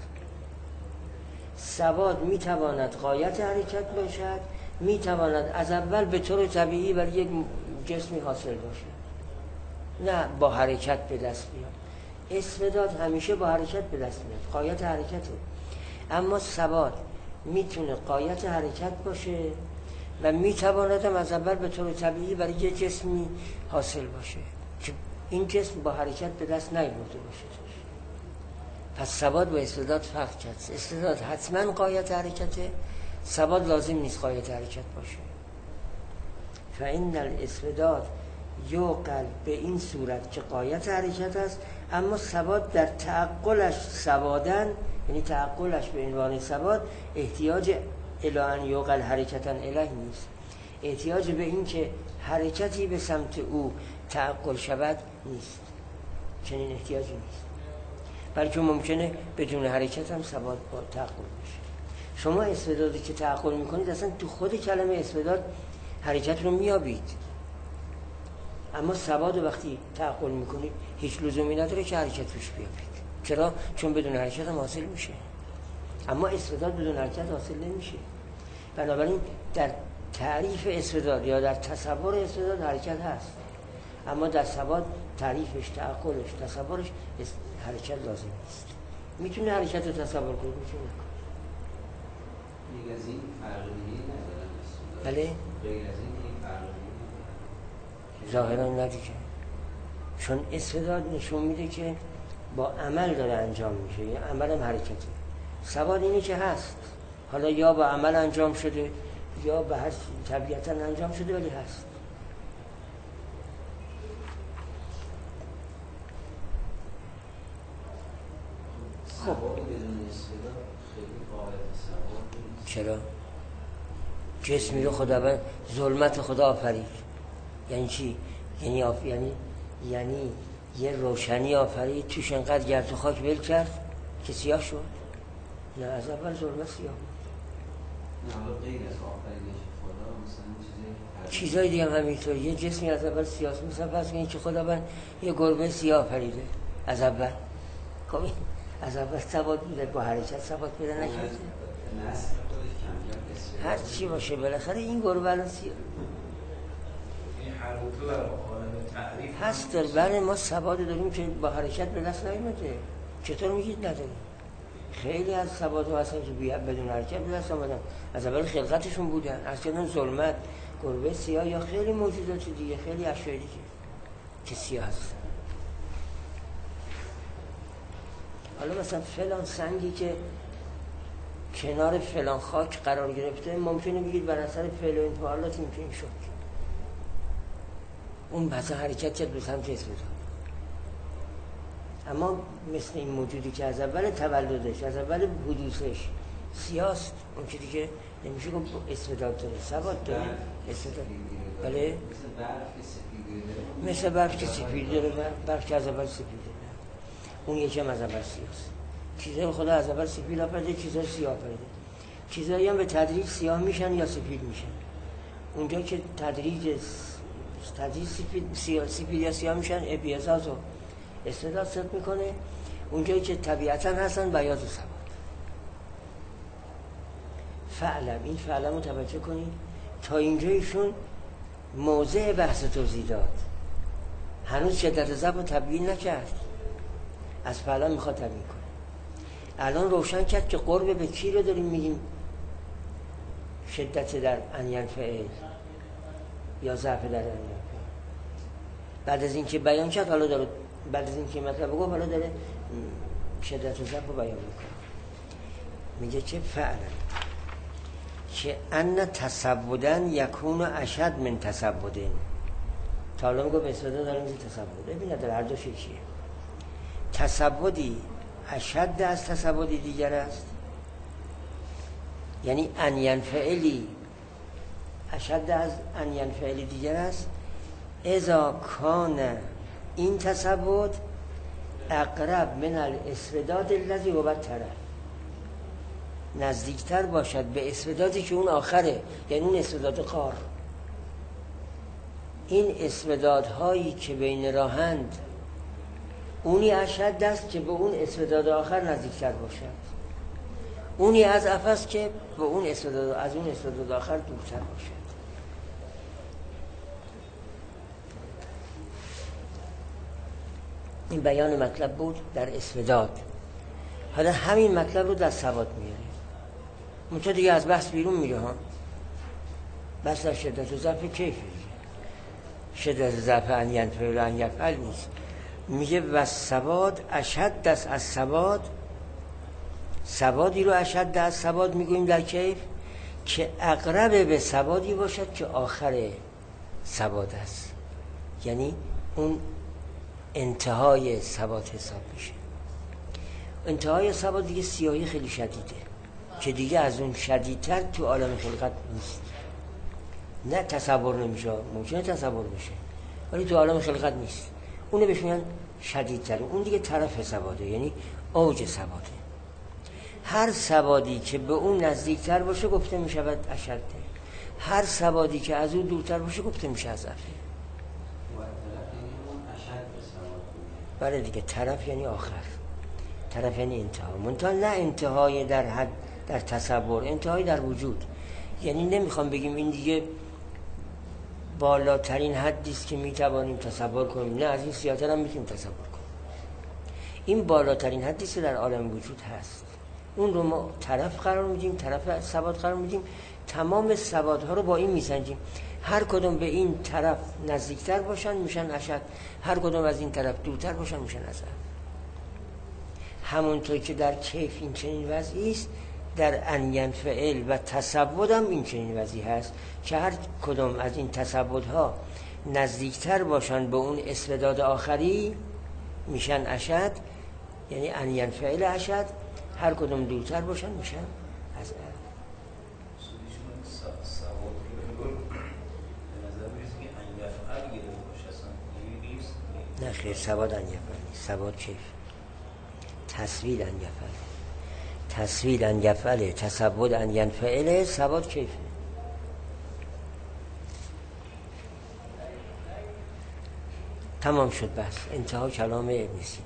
ثبات میتواند غایت حرکت باشد، میتواند از اول به طور طبیعی برای یک جسمی حاصل باشد، نه با حرکت به دست بیاد. استعداد همیشه با حرکت به دست میاد، غایت حرکته، اما ثبات میتونه غایت حرکت باشه و میتواند هم از اول به طور طبیعی برای یک جسمی حاصل باشه که این جسم با حرکت به دست نیاورده باشه. پس ثبات با استعداد فرق کرد. استعداد حتما غایت حرکته، ثبات لازم نیست غایت حرکت باشه. فإن الاستعداد یوقل به این صورت که غایت حرکت است، اما ثبات در تعقلش ثبادن، یعنی تعقلش به عنوان ثبات احتیاج الی ان یوقل حرکتن الیه نیست، احتیاج به این که حرکتی به سمت او تعقل شود نیست، چنین احتیاجی نیست، بلکه ممکنه بدون حرکت هم ثبات با تعقل بشه. شما استعدادی که تعقل میکنید اصلا تو خود کلمه استعداد حرکت رو میابید، اما ثبات وقتی تعقل میکنید هیچ لزومی نداره که حرکت روش بیابید. چرا؟ چون بدون حرکت هم حاصل میشه، اما استعداد بدون حرکت حاصل نمیشه. بنابراین در تعریف استعداد یا در تصور استعداد حرکت هست، اما در ثبات تعریفش، تعقلش، تصورش حرکت لازم نیست. میتونه حرکت رو تصور کنه، میتونه نکنه.
دیگه از این فرق دیگه ندارن.
بله؟
غیر از این این فرق دیگه
ظاهرا ندیگه، چون استعداد نشون میده که با عمل داره انجام میشه، یا عمل هم حرکته. ثبات اینه که هست، حالا یا با عمل انجام شده یا به هر طبیعتا انجام شده، ولی هست.
خب بدون استعداد خیلی قابل تصور نیست.
چرا؟ جسمی رو خداوند ظلمت خدا آفرید. یعنی چی؟ یعنی آف... یعنی یعنی یه روشنی آفرید، توش انقدر گرد و خاک ول کرد که سیاه شد؟ نه، از اول ظلمت سیاه بود.
نه، حالا غیر از آفریدش خدا مثلا چیزی
چیزای دیگه هم همینطور. یه جسمی از اول سیاه است، مثلا فرض کنید که خداوند یه گربه سیاه آفریده از اول. خب از اول ثبات بوده، با حرکت ثبات پیدا نکرده.
نسل خودش کم کم بسیار
هر چی باشه بالاخره این گربه الان سیاه
این حروفه برای عالم تعریف
هست. در بله ما ثبات داریم که با حرکت به دست نیامده. چطور میگید نداریم؟ خیلی از ثبات ها هستن که بدون حرکت به دست آمدن، از اول خلقتشون بودن، از کردن ظلمت، گربه سیاه یا خیلی موجودات دیگه، خیلی اشیاء دیگه که سیاه هستن. حالا مثلا فلان سنگی که کنار فلان خاک قرار گرفته، ممکنه بگید بر اثر فعل و انفعالات این شد، اون بحث حرکت کرد به سمت استعداد. اما مثل این موجودی که از اول تولدش، از اول حدوثش سیاست، اون که دیگه نمیشه گفت استعداد داره، ثبات داره. استعداد بله، مثل برف که سفید داره، برف که از اول سفید داره، اون یکی هم از اول سیاست. چیزای خدا از اول سفید آفریده، چیزای سیاه آفریده. چیزایی هم به تدریج سیاه میشن یا سفید میشن. اونجا که تدریج تدریج سفید سیاه سفید یا سیاه میشن، ابیضاز و استعداد صد میکنه. اونجایی که طبیعتا هستن بیاض و سواد. فعلم، این فعلم رو توجه کنید. تا اینجایشون موضع بحث توضیح داد، هنوز شدت ضبط رو تبیین نکرد. از فعلا میخواد تبیین کنه. الان روشن کرد که قرب به چی رو داریم میگیم شدت در ان ینفعل یا ضعف در ان ینفعل. بعد از اینکه بیان کرد حالا داره بعد از اینکه مطلب گفت حالا داره شدت و ضعف رو بیان میکنه. میگه که فعلا که ان تصبدن یکون اشد من تصبدن. تا حالا میگه به استفاده داره میگه تصبد. ببینید در هر دو شکلیه. تصبدی اشد از تصبدی دیگر است، یعنی ان ینفعلی اشد از ان ینفعلی دیگر است اذا کان این تصبد اقرب من الاسوداد الذی هو الطرف، نزدیکتر باشد به اسودادی که اون آخره، یعنی اون اسوداد قار. این اسودادهایی که بین راهند اونی اشد است که به اون اسوداد آخر نزدیکتر باشد، اونی از افس که به اون اسوداد از اون اسوداد آخر دورتر باشد. این بیان مطلب بود در اسوداد. حالا همین مطلب رو در ثبات میاره. منتها دیگه از بحث بیرون میره ها. بحث در شدت و ضعف کیفه. شدت و ضعف ان ینفعل و ان یفعل نیست. میگه و ثبات اشد است از ثبات. ثباتی رو اشد از ثبات میگوییم در کیف که اقرب به ثباتی باشد که آخر ثبات است، یعنی اون انتهای ثبات حساب میشه. انتهای ثبات دیگه سیاهی خیلی شدیده که دیگه از اون شدیدتر تو عالم خلقت نیست. نه تصور نمیشه، ممکنه تصور بشه ولی تو عالم خلقت نیست. اونو بهش میگن شدیدتر. اون دیگه طرف ثباته، یعنی اوج ثباته. هر ثباتی که به اون نزدیکتر باشه گفته میشود اشده، هر ثباتی که از اون دورتر باشه گفته میشه اضعفه. بله دیگه، طرف یعنی آخر، طرف یعنی انتها. منتها نه انتهای در حد در تصور، انتهای در وجود. یعنی نمیخوام بگیم این دیگه بالاترین حدی است که میتوانیم تصور کنیم، نه از این سیاتر هم میتونیم تصور کنیم. این بالاترین حدی است که در عالم وجود هست. اون رو ما طرف قرار میدیم، طرف ثبات قرار میدیم. تمام ثبات ها رو با این میسنجیم. هر کدوم به این طرف نزدیکتر باشن میشن اشد، هر کدوم از این طرف دورتر باشن میشن اضعف. همونطور که در کیف این چنین وضعی است، در ان ینفعل و تصبد هم این چنین وضعی هست که هر کدوم از این تصبدها نزدیکتر باشن به اون اسوداد آخری میشن اشد، یعنی ان ینفعل اشد. هر کدوم دورتر باشن میشن اضعف. نه خیر، ثبات ان یفعل نیست، ثبات کیف. تسویل ان یفعل، تسویل ان یفعل، تصبد ان ینفعل، ثبات کیف. تمام شد بحث، انتها کلام ابن سینا.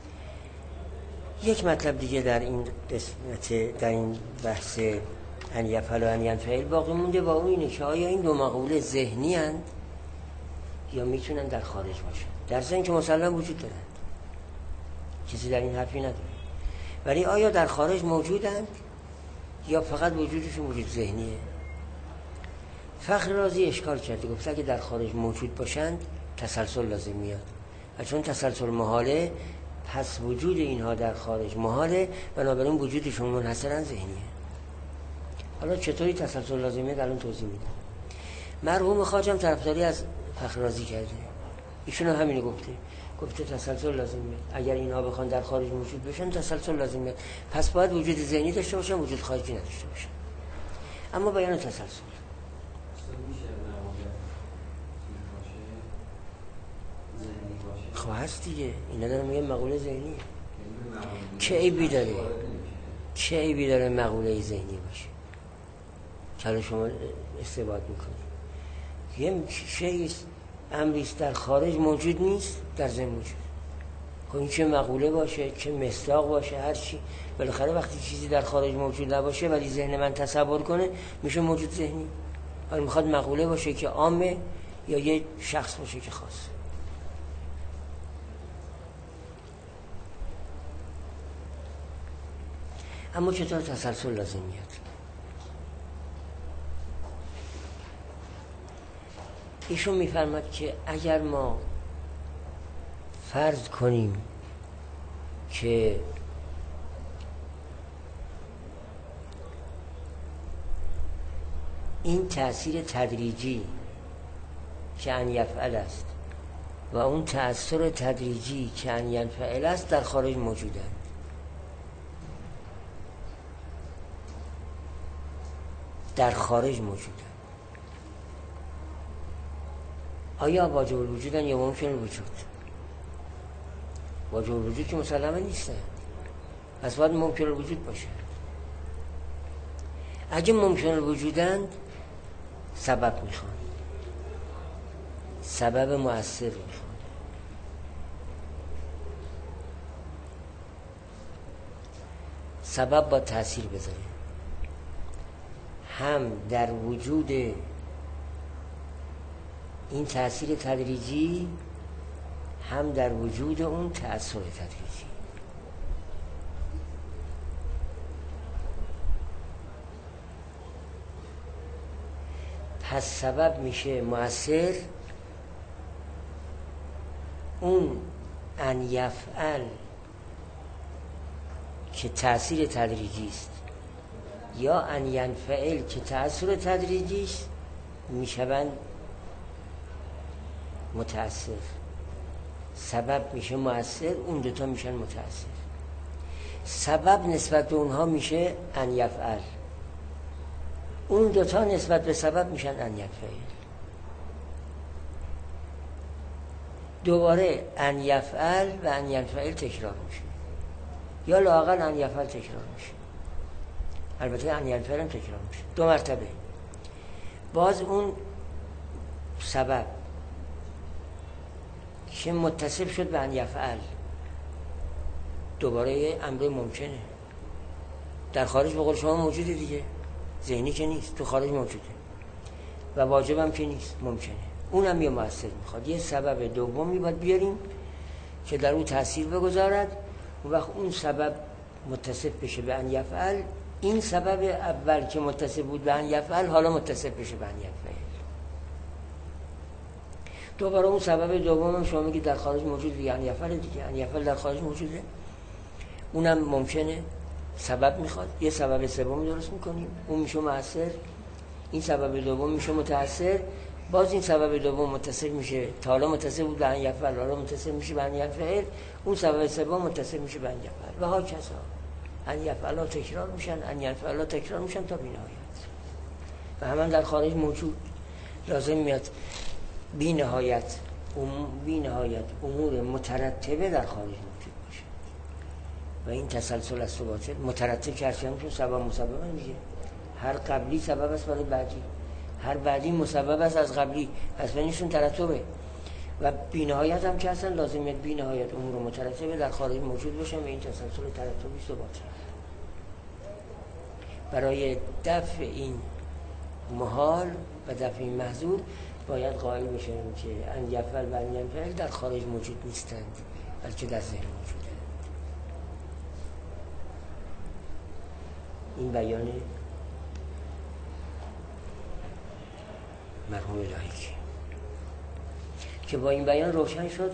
یک مطلب دیگه در این قسمت، در این بحث ان یفعل و ان ینفعل باقی مونده، با اون اینه که آیا این دو مقوله ذهنی اند یا میتونن در خارج باشن؟ در ذهن که مسلم وجود دارن، کسی در این حرفی نداره، ولی آیا در خارج موجودند یا فقط وجودشون وجود ذهنیه؟ فخر رازی اشکال کرده، گفته که در خارج موجود باشند تسلسل لازم میاد و چون تسلسل محاله پس وجود اینها در خارج محاله، بنابراین وجودشون منحصرا ذهنیه. حالا چطوری تسلسل لازم میاد الان توضیح میدم. مرحوم خواجه هم طرفداری از فخر رازی کرده، ایشون هم همینو گفته، گفته تسلسل لازم میاد. اگر اینها بخوان در خارج موجود بشن تسلسل لازم میاد، پس باید وجود ذهنی داشته باشن، وجود خارجی نداشته باشن. اما بیان تسلسل خب هست دیگه، اینا دارم میگم مقوله ذهنیه. چه عیبی داره؟ چه عیبی داره مقوله ذهنی باشه؟ چرا شما استبعاد میکنید؟ یه شیء امریست در خارج موجود نیست، در ذهن موجود. خب این چه مقوله باشه، چه مصداق باشه، هر چی، بالاخره وقتی چیزی در خارج موجود نباشه ولی ذهن من تصور کنه میشه موجود ذهنی. حالا میخواد مقوله باشه که عامه یا یه شخص باشه که خاص. اما چطور تسلسل لازم میاد؟ ایشون میفرماد که اگر ما فرض کنیم که این تأثیر تدریجی که ان یفعل است و اون تأثیر تدریجی که ان ینفعل است در خارج موجودند، در خارج موجودند، آیا واجب الوجودن یا ممکن الوجود؟ واجب الوجود که مسلمه نیستن، پس باید ممکن الوجود باشه. اگه ممکن الوجودند سبب میخوان، سبب مؤثر میخوان. سبب با تأثیر بذاره هم در وجود این تأثیر تدریجی، هم در وجود اون تأثیر تدریجی. پس سبب میشه مؤثر، اون ان یفعل که تأثیر تدریجی است یا ان ینفعل که تأثیر تدریجی است میشوند متأثر. سبب میشه مؤثر، اون دوتا میشن متأثر. سبب نسبت به اونها میشه ان یفعل، اون دوتا نسبت به سبب میشن ان یفعل. دوباره ان یفعل و ان ینفعل تکرار میشه، یا لااقل ان یفعل تکرار میشه. البته ان ینفعل هم تکرار میشه دو مرتبه. باز اون سبب که متصف شد به ان یفعل دوباره امر ممکنه، در خارج به قول شما موجوده دیگه، ذهنی که نیست، تو خارج موجوده و واجب هم که نیست، ممکنه. اونم یه مؤثر میخواد، یه سبب دومی باید بیاریم که در اون تأثیر بگذارد. و وقت اون سبب متصف بشه به ان یفعل، این سبب اول که متصف بود به ان یفعل حالا متصف بشه به ان یفعل. دوباره اون سبب دوم هم شما میگید در خارج موجود دیگه، ان یفعل دیگه، ان یفعل در خارج موجوده، اونم ممکنه، سبب میخواد. یه سبب سوم درست میکنیم، اون میشه مؤثر، این سبب دوم میشه متأثر. باز این سبب دوم متصل میشه، تا حالا متصل بود به ان یفعل، حالا متصل میشه به ان یفعل، اون سبب سوم متصل میشه به ان یفعل و ها کذا. ان یفعل تکرار میشن، ان یفعل تکرار میشن تا بی‌نهایت. و همان در خارج موجود لازم میاد بی نهایت بی نهایت امور مترتبه در خارج موجود باشه و این تسلسل است و باطل. مترتب که هرچی همشون سبب مسبب هم میگه، هر قبلی سبب است برای بعدی، هر بعدی مسبب است از قبلی، پس بینشون ترتبه. و بی نهایت هم که اصلا لازمیت بی نهایت امور مترتبه در خارج موجود باشن و این تسلسل ترتبی است و باطل. برای دفع این محال و دفع این محظور باید قائل بشیم که ان یفعل و ان ینفعل در خارج موجود نیستند، بلکه در ذهن موجوده. این بیان مرحوم الهی که با این بیان روشن شد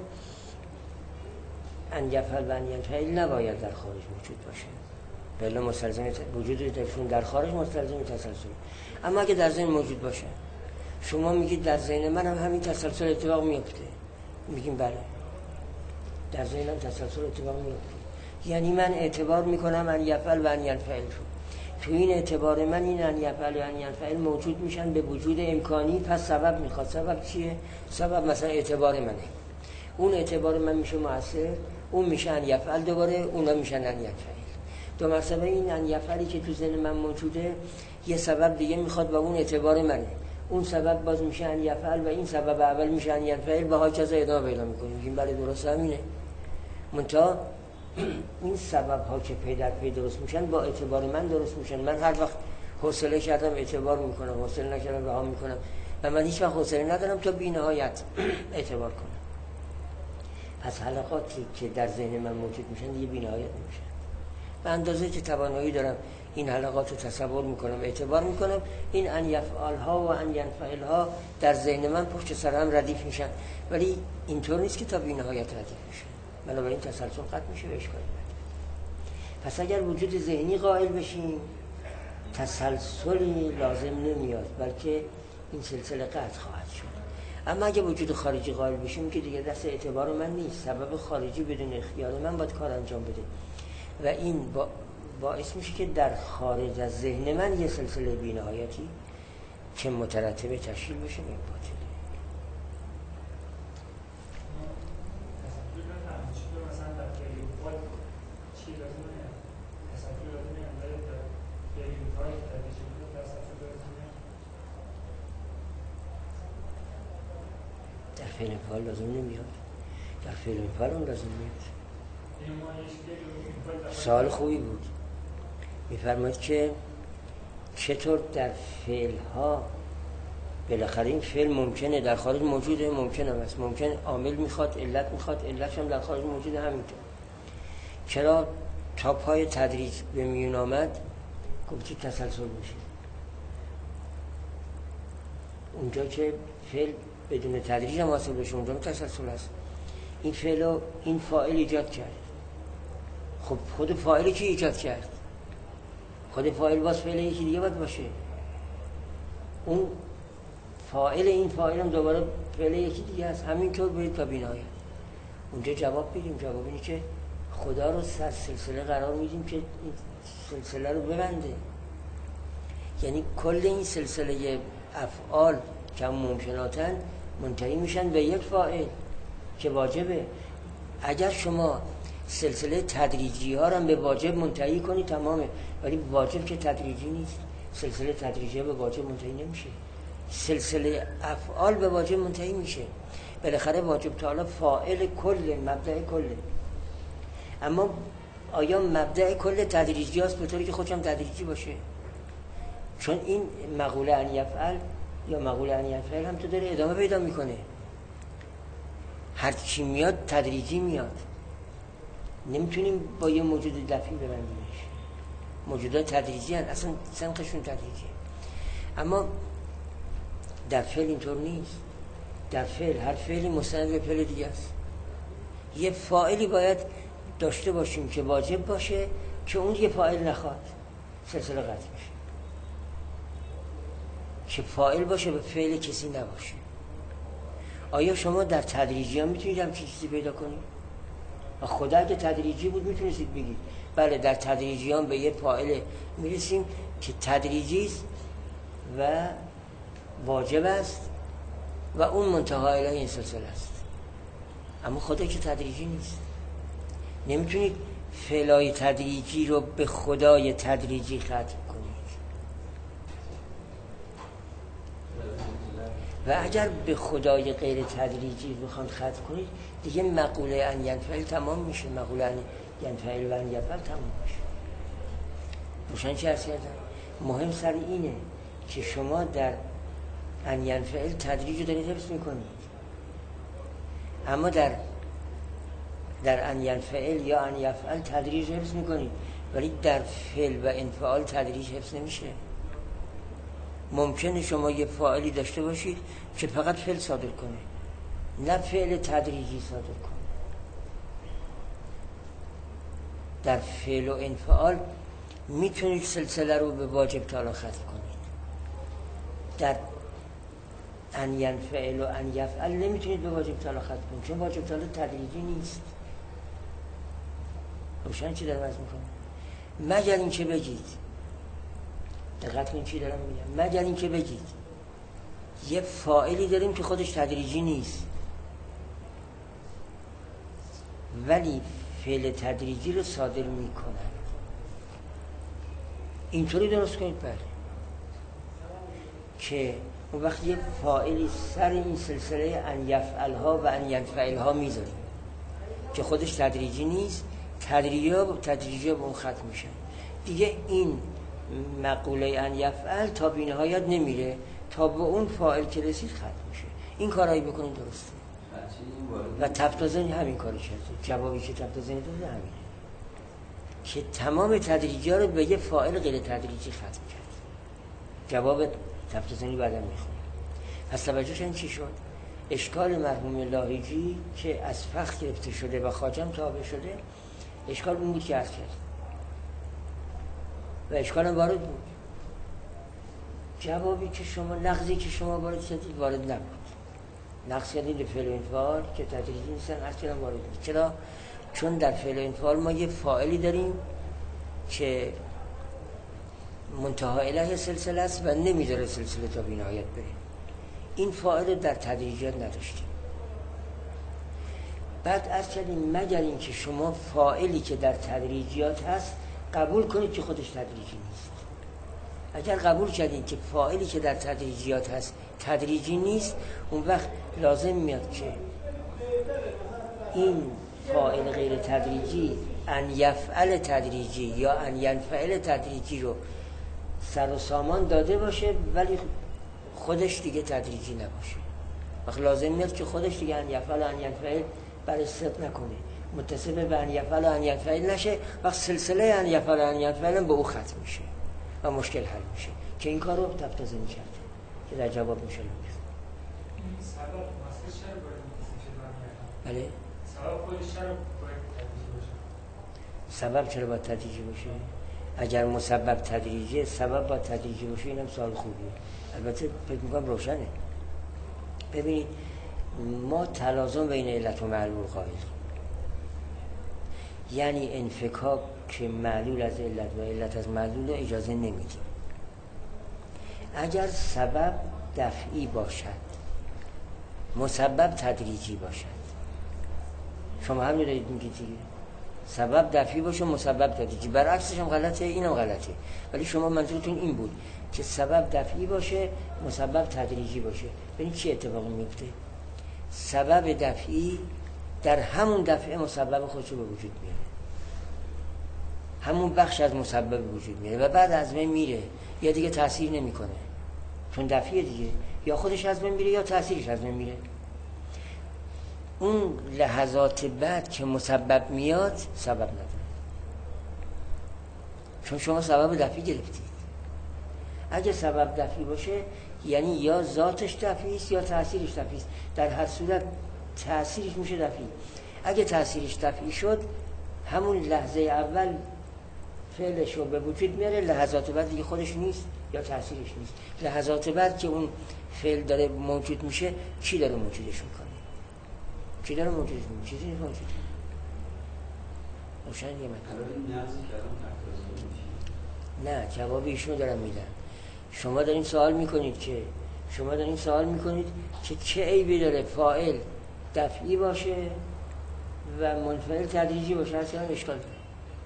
ان یفعل و ان ینفعل نباید در خارج موجود باشه، بله مستلزم وجود درشون در خارج مستلزم تسلسل. اما اگه در ذهن موجود باشه، شما میگید در ذهن من هم همین تسلسل اتفاق میفته، میگیم بله در ذهن هم تسلسل اتفاق میفته، یعنی من اعتبار میکنم ان یفعل و ان ینفعل رو، تو این اعتبار من این ان یفعل و ان ینفعل موجود میشن به وجود امکانی. پس سبب میخواد. سبب چیه؟ سبب مثلا اعتبار منه، اون اعتبار من میشه مؤثر، اون میشه ان یفعل، دوباره اونا میشن ان ینفعل. دو مرتبه این ان یفعلی که تو ذهن من موجوده یه سبب دیگه میخواد و اون اعتبار منه، اون سبب باز میشه ان یفعل و این سبب اول میشه ان ینفعل و ها کذا ادامه پیدا میکنیم. میگیم بله درست همینه، منتها این سبب ها که پی در پی درست میشن با اعتبار من درست میشن. من هر وقت حوصله کردم اعتبار میکنم، حوصله نکردم رها میکنم و من هیچ وقت حوصله ندارم تا بی نهایت اعتبار کنم. پس حلقاتی که در ذهن من موجود میشن دیگه بی نهایت نمیشن به اندازه که توانایی دارم این حلقات رو تصور میکنم، اعتبار میکنم، این ان یفعل ها و ان ینفعل ها در ذهن من پشت سر هم ردیف میشن، ولی اینطور نیست که تا بی نهایت ردیف میشه. بنابراین تسلسل قطع میشه و اشکالی نداره. پس اگر وجود ذهنی قائل بشیم تسلسلی لازم نمیاد، بلکه این سلسله قطع خواهد شد. اما اگه وجود خارجی قائل بشیم که دیگه دست اعتبار من نیست، سبب خارجی بدون اختیار من باید کار انجام بده و این با باعث میشه که در خارج از ذهن من یه سلسله بی‌نهایتی که مترتب تشکیل بشه این باطله. در فعل فعال لازم نمیاد، در فعل فعال هم لازم میاد. سوال خوبی بود. میفرماید که چطور در فعل ها بالاخره این فعل ممکنه در خارج موجوده، ممکنه است، ممکن عامل میخواد علت میخواد، علتش هم در خارج موجوده، همینطور چرا تا پای تدریج به میون آمد گفتی تسلسل میشه. اونجا که فعل بدون تدریج هم حاصل بشه اونجا تسلسل هست. این فعل رو این فاعل ایجاد کرد. خب خود فاعلی که ایجاد کرد، خود فاعل باز فعل یکی دیگه باید باشه. اون فاعل این فاعل هم دوباره فعل یکی دیگه هست. همینطور برید تا بینایت. اونجا جواب بدیم. جواب اینه که خدا رو سر سلسله قرار میدیم که این سلسله رو ببنده. یعنی کل این سلسله افعال که هم ممکناتن منتهی میشن به یک فاعل که واجبه. اگر شما سلسله تدریجی ها رو به واجب منتهی کنی تمامه، ولی واجب که تدریجی نیست. سلسله تدریجی ها به واجب منتهی نمیشه، سلسله افعال به واجب منتهی میشه. بالاخره واجب تعالی فاعل کل، مبدأ کله. اما آیا مبدأ کل تدریجی هست به طوری که خودشم تدریجی باشه؟ چون این مقوله ان یفعل یا مقوله ان یفعل هم تو داره ادامه پیدا میکنه. هر چی میاد تدریجی میاد. نمیتونیم با یه موجود دفعی ببندیمش. موجودات تدریجی هست، اصلا سنخشون تدریجی. اما در فعل اینطور نیست. در فعل هر فعلی مستند به فعل دیگه است. یه فاعلی باید داشته باشیم که واجب باشه که اون یه فاعل نخواد، سلسله قطع میشه. که فاعل باشه به فعل کسی نباشه. آیا شما در تدریجی هم میتونید هم چیزی پیدا کنید؟ خدا اگه تدریجی بود میتونستید بگید بله در تدریجی هم به یه فاعل میرسیم که تدریجی است و واجب است و اون منتهای الهی این سلسله است. اما خدا که تدریجی نیست. نمیتونید فعلای تدریجی رو به خدای تدریجی ختم کنید. و اگر به خدای غیر تدریجی بخوان ختم کنید دیگه مقوله ان ینفعل تمام میشه. مقوله ان ینفعل و ان یفعل تمام میشه. روشن چه عرض کردم؟ مهم سر اینه که شما در ان ینفعل تدریج رو دارید حفظ میکنید، اما در در ان ینفعل یا ان یفعل تدریج حفظ میکنید، ولی در فعل و انفعال تدریج حفظ نمیشه. ممکنه شما یه فاعلی داشته باشید که فقط فعل صادر کنه، نه فعل تدریجی صادر کنه. در فعل و انفعال میتونید سلسله رو به واجب تعالی ختم کنید. در ان ینفعل و ان یفعل نمیتونید به واجب تعالی ختم کنید، چون واجب تعالی تدریجی نیست. روشن چی دارم عرض میکنم؟ مگر این که بگید، دقت کنید چی دارم میگم، مگر این که بگید یه فاعلی داریم که خودش تدریجی نیست ولی فعل تدریجی رو صادر میکنن، اینطوری درست کنید بله که اون وقت یه فاعلی سر این سلسله ان یفعلها و ان ینفعلها میذاریم که خودش تدریجی نیست، تدریجی ها تدریجی ها به اون ختم میشن. دیگه این مقوله ان یفعل تا بی نهایت نمیره، تا به اون فاعل که رسید ختم میشه. این کارهایی بکنید درسته. و تبتازنی همین کاری کرده. جوابی که تبتازنی داده همینه. که تمام تدریجی ها رو به یه فاعل غیر تدریجی ختم کرد. جواب تفتزنی بعدم میخونیم. پس توجهش این چی شد؟ اشکال مرحوم لاهیجی که از فخ گرفته شده و خواجم تابع شده، اشکال اون بود که عرض کرد و اشکال هم وارد بود. جوابی که شما، نقضی که شما وارد کردید وارد نبود. نقض کردید به فعل و انفعال که تدریجی نیستن، عرض کردم وارد بود. چرا؟ چون در فعل و انفعال ما یه فاعلی داریم که منتهی الیه سلسله است و نمیذاره سلسله تا بی‌نهایت بره. این فاعل در تدریجات نداشتیم. بعد عرض کردیم مگر اینکه شما فاعلی که در تدریجیات هست قبول کنید که خودش تدریجی نیست. اگر قبول کردید که فاعلی که در تدریجیات هست تدریجی نیست، اون وقت لازم میاد که این فاعل غیر تدریجی ان یفعل تدریجی یا ان ینفعل تدریجی رو سر و سامان داده باشه ولی خودش دیگه تدریجی نباشه. وقت لازم میاد که خودش دیگه ان یفعل و ان ینفعل برای صدق نکنه، متصل به ان یفعل و ان ینفعل نشه. وقت سلسله ان یفعل و ان ینفعل به او ختم میشه و مشکل حل میشه که این کار رو تفتزنی کرده که در جواب میشه.
سبب واسه چرا باید متصل
بله؟
سبب خودش چرا باید تدریجی باشه؟
سبب چرا باید تدریجی باشه؟ اگر مسبب تدریجی، سبب باید تدریجی باشه. اینم سوال خوبیه. البته فکر میکنم روشنه. ببینید ما تلازم بین علت و معلول قائلیم، یعنی انفکاک که معلول از علت و علت از معلول رو اجازه نمیدیم. اگر سبب دفعی باشد، مسبب تدریجی باشد، شما هم دارید میگید دیگه سبب دفعی باشه مسبب تدریجی، برعکسش هم غلطه، اینم غلطه. ولی شما منظورتون این بود که سبب دفعی باشه مسبب تدریجی باشه. ببین چی اتفاقی میفته. سبب دفعی در همون دفعه مسبب خودش رو به وجود میاره، همون بخش از مسبب وجود میاره و بعد از بین میره یا دیگه تاثیر نمیکنه چون دفعیه دیگه، یا خودش از بین میره یا تاثیرش از بین میره. اون لحظات بعد که مسبب میاد سبب نداره، چون شما سبب دفعی گرفتید. اگه سبب دفعی باشه یعنی یا ذاتش دفعی است یا تاثیرش دفعی است. در هر صورت تاثیرش میشه دفعی. اگه تاثیرش دفعی شد همون لحظه اول فعلش رو به وجود میاره، لحظات بعد دیگه خودش نیست یا تاثیرش نیست. لحظات بعد که اون فعل داره موجود میشه چی داره موجودش میکنه؟ چی داره موجودش میکنه؟ چیزی نیست موجود. روشن یه مطلب. نه جواب ایشونو دارم میدم. شما دارین سوال میکنید که شما دارین سوال میکنید که چه عیبی داره فاعل دفعی باشه و منفعل تدریجی باشه؟ اصلا اشکال داره.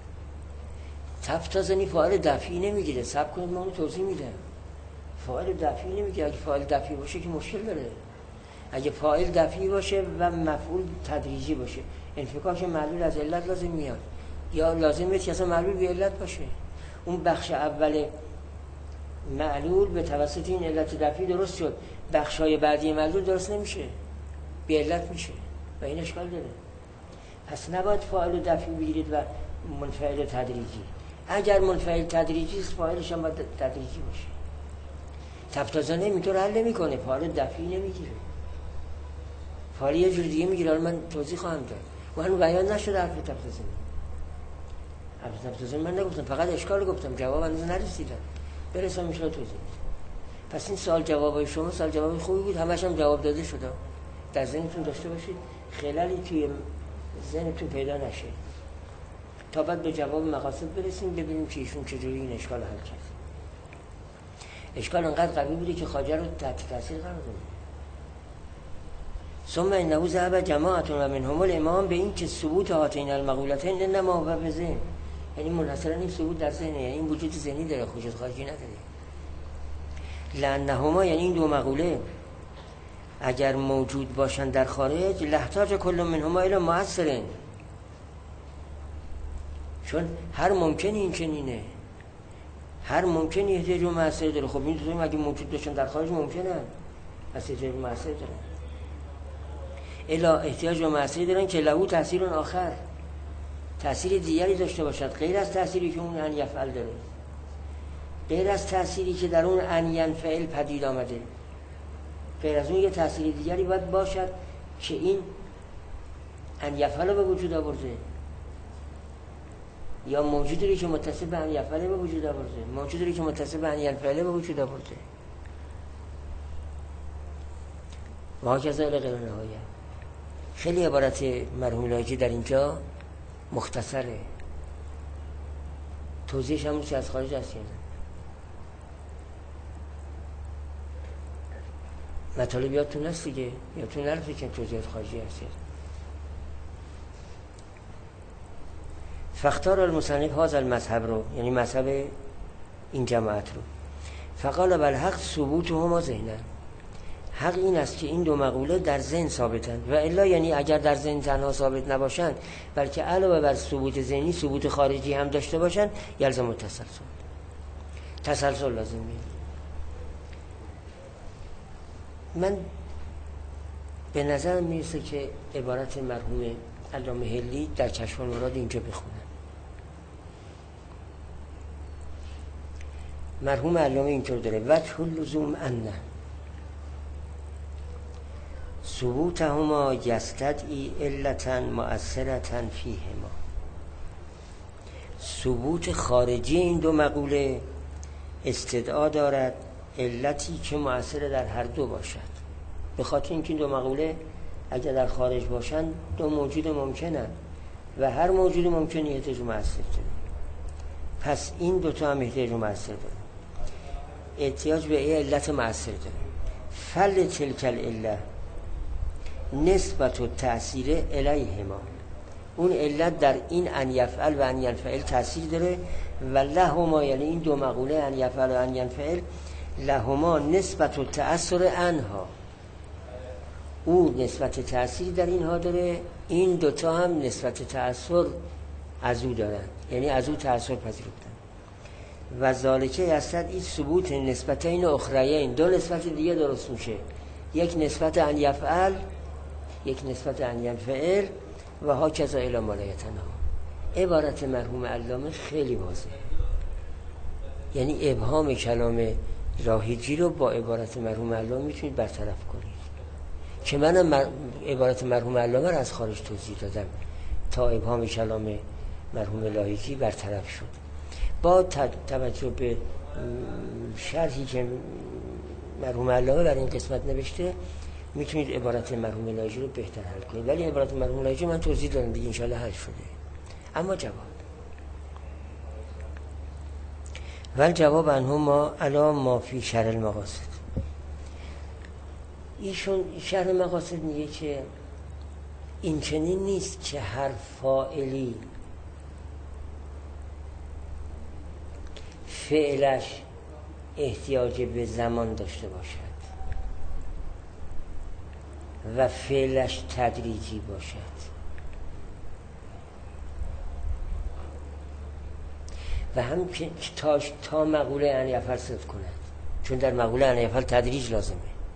تفتزنی فاعل دفعی نمیگیره. صبر کنید من اونو توضیح میدم. فاعل دفعی نمیگیره. اگه فاعل دفعی باشه که مشکل داره. اگه فاعل دفعی باشه و مفعول تدریجی باشه، انفکاک معلول از علت لازم میاد، یا لازم میاد که اصلا معلول به علت باشه. اون بخش اول معلول به توسط این علت دفعی درست شد، بخشای بعدی معلول درست نمیشه، به علت میشه و این اشکال داره. پس نباید فاعل دفعی بگیرید و منفعل تدریجی. اگر منفعل تدریجی است فاعلش هم باید تدریجی باشه. تفتزانه اینطور حل نمیکنه، فاعل دفعی نمیگیره، فاعل یه جور دیگه میگیره. من توضیح خواهم داد و هنوز بیان نشده حرف تفتزانه. حرف تفتزانه من نگفتم، فقط اشکال گفتم، جواب هنوز نرسیدم. برسم میشه توضیح. پس این سوال جوابای شما سوال جواب خوبی بود، همش هم جواب داده شده. در ذهنتون داشته باشید خلالی توی ذهنتون پیدا نشه تا بعد به جواب مقاصد برسیم، ببینیم که ایشون چجوری این اشکال حل کرد. اشکال انقدر قوی بوده که خواجه رو تحت تاثیر قرار داده. ثم انه ذهب جماعت و منهم الامام به این که ثبوت هاتین المقولتین انما هو بذهن، یعنی منحصرا این ثبوت در ذهنه، یعنی این وجود ذهنی داره، وجود خارجی نداره. لانهما یعنی این دو مقوله اگر موجود باشن در خارج لحتاج کل منهما الی مؤثرین، چون هر ممکنی این چنینه، هر ممکنی احتیاج به مؤثر داره. خب این دوتایی اگه موجود باشن در خارج ممکنه احتیاج به مؤثر دارن، الا احتیاج به مؤثری دارن که له تاثیر آخر، تأثیر دیگری داشته باشد غیر از تأثیری که اون ان یفعل داره، غیر از تأثیری که در اون ان ینفعل پدید آمده، غیر از اون یه تأثیر دیگری باید باشد که این ان یفعل رو به وجود آورده، یا موجودی که متصل به ان یفعل به وجود آورده، موجودی که متصل به ان ینفعل به وجود آورده و هاکذا الی غیر نهایه. خیلی عبارت مرحوم لاجی در اینجا مختصره، توضیحش همون که از خارج هست. مطالب یادتون هست دیگه، یادتون نرفته که توضیحات خارجی هست. فاختار المصنف هذا المذهب رو، یعنی مذهب این جماعت رو، فقال بل حق ثبوتهما ذهنا، حق این است که این دو مقوله در ذهن ثابتند و الا، یعنی اگر در ذهن تنها ثابت نباشند بلکه علاوه بر ثبوت ذهنی ثبوت خارجی هم داشته باشند، یلزم التسلسل، تسلسل لازمه. من به نظر میرسه که عبارت مرحوم علامه حلی در کشف المراد اینجا بخونم. مرحوم علامه اینطور داره: وجه اللزوم انه ثبوتهما یستدعی علتا مؤثرتا فیهما، ثبوت خارجی این دو مقوله استدعا دارد علتی که مؤثر در هر دو باشد، به خاطر اینکه این دو مقوله اگر در خارج باشند دو موجود ممکنند و هر موجود ممکنی احتیاج مؤثر داره، پس این دوتا هم احتیاج مؤثر داره، احتیاج به ای علت مؤثر داره. فل تلک العله نسبت و تأثیر الیهما، اون علت در این ان یفعل و ان ینفعل تأثیر داره و لهما، یعنی این دو مقوله ان یفعل و ان ینفعل، لهما نسبت و تأثیر انها، او نسبت تأثیر در اینها داره، این دوتا هم نسبت تأثیر از او دارن، یعنی از او تأثیر پذیرفتن. و ذالکه یستد این ثبوت نسبتین اخرین، دو نسبت دیگه درست میشه، یک نسبت ان یفعل، یک نسبت ان ینفعل و هاکذا الی ما لا یتناهی. عبارت مرحوم علامه خیلی واضحه، یعنی ابهام کلام لاهیجی رو با عبارت مرحوم علامه میتونید برطرف کنید، که منم مر... عبارت مرحوم علامه رو از خارج توضیح دادم تا ابهام کلام مرحوم لاهیجی برطرف شد. با توجه به شرحی که مرحوم علامه بر این قسمت نوشته میتونید عبارت مرحوم لاهیجی رو بهتر حل کنید، ولی عبارت مرحوم لاهیجی من توضیح دادم دیگه، انشالله حل شده. اما جواب ول جواب عنهما علی ما فی شرح المقاصد، ایشون شرح مقاصد میگه که این چنین نیست که هر فاعلی فعلش احتیاج به زمان داشته باشد و فعلش تدریجی باشد و هم که تا, تا مقوله ان یفعل صدق کند، چون در مقوله ان یفعل تدریج لازمه.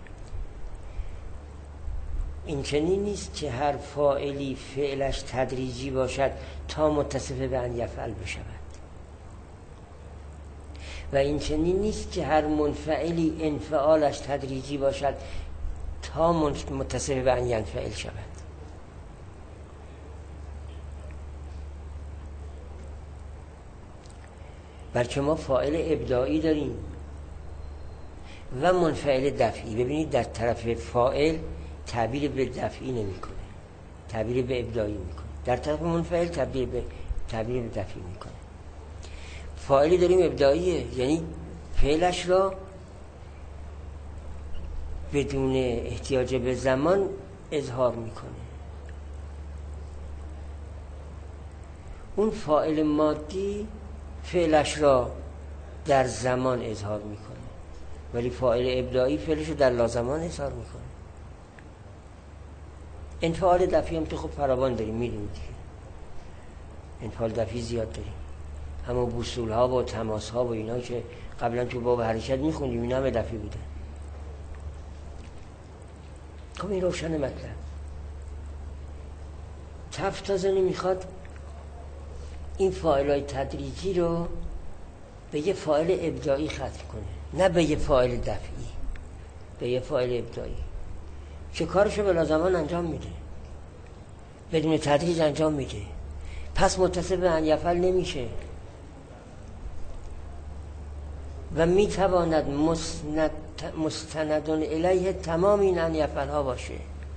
این چنین نیست که هر فاعلی فعلش تدریجی باشد تا متصف به ان یفعل بشود، و این چنین نیست که هر منفعلی انفعالش تدریجی باشد تا متصف به ان ینفعل شود. بلکه ما فاعل ابداعی داریم و منفعل دفعی. ببینید در طرف فاعل تعبیر به دفعی نمی کنه، تعبیر به ابداعی می کنه، در طرف منفعل تعبیر به تعبیر به دفعی می کنه. فاعلی داریم ابداعیه، یعنی فعلش را بدون احتیاج به زمان اظهار میکنه. اون فاعل مادی فعلش را در زمان اظهار میکنه، ولی فاعل ابداعی فعلش رو در لازمان اظهار میکنه. انفعال دفعی هم تو خب فراوان داریم، میدونید دیگه انفعال دفعی زیاد داریم، همون وصول ها و تماس ها و اینا که قبلا تو باب حرکت میخوندیم اینا هم دفعی بوده. خب این روشن مطلب. تفتازنی میخواد این فاعلای تدریجی رو به یه فاعل ابداعی ختم کنه، نه به یه فاعل دفعی، به یه فاعل ابداعی که کارشو بلا زمان انجام میده، بدون تدریج انجام میده، پس متصل به ان یفعل نمیشه و میتواند مستند مستندون الیه تمام این ان یفعل ها باشه.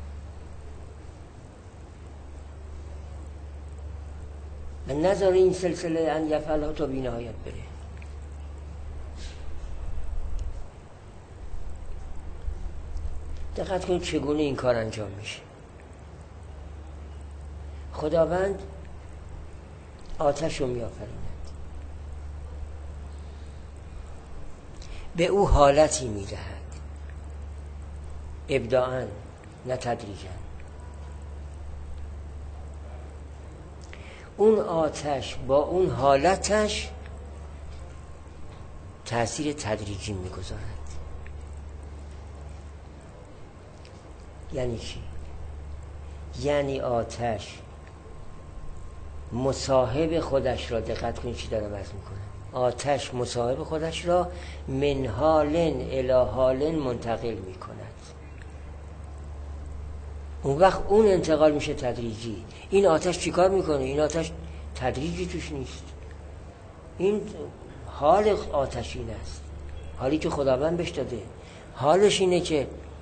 و نظر این سلسله ان یفعل ها تا بی نهایت بره. دقت کنید چگونه این کار انجام میشه. خداوند آتش رو میآفریند، به او حالتی میدهد ابداعاً نه تدریجاً. اون آتش با اون حالتش تأثیر تدریجی میگذارد. یعنی چی؟ یعنی آتش مصاحب خودش را، دقت کنید چی دارم عرض میکنم، آتش مصاحب خودش را من حالن الی حالن منتقل میکند. اون وقت اون انتقال میشه تدریجی. این آتش چیکار میکنه؟ این آتش تدریجی توش نیست، این حال آتش این است، حالی که خداوند بهش داده. حالش اینه که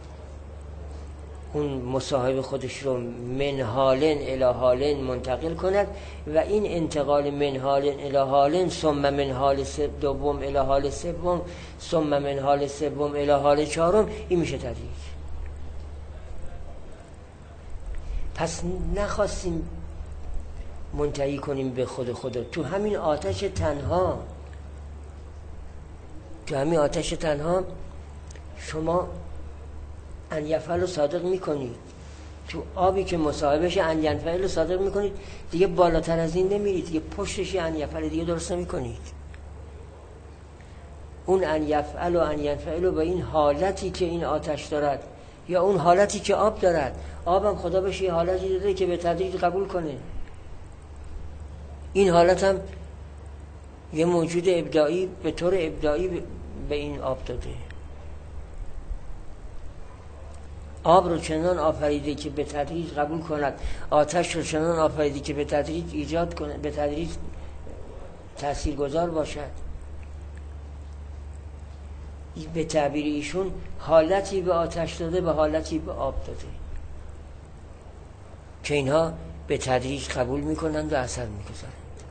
اون مصاحب خودش رو من حالن الی حالن منتقل کند و این انتقال من حالن الی حالن ثم من حال دوم الی حال سوم ثم من حال سوم الی حال چهارم، این میشه تدریج. پس نخواستیم منتهی کنیم به خود خدا. تو همین آتش تنها تو همین آتش تنها شما ان یفعل رو صادق میکنید، تو آبی که مصاحبش ان ینفعل رو صادق میکنید، دیگه بالاتر از این نمیرید، دیگه پشتش ان یفعل دیگه درست نمیکنید. اون ان یفعل و ان ینفعل رو به این حالتی که این آتش دارد یا اون حالتی که آب دارد، آبم خدا بهش یه حالتی داده که به تدریج قبول کنه. این حالت هم یه موجود ابداعی به طور ابداعی به این آب داده. آب رو چنان آفریده که به تدریج قبول کند، آتش رو چنان آفریده که به تدریج ایجاد کند، به تدریج تاثیرگذار باشد. به تعبیر ایشون حالتی به آتش داده، به حالتی به آب داده که اینها به تدریج قبول میکنند و اثر میگذارند.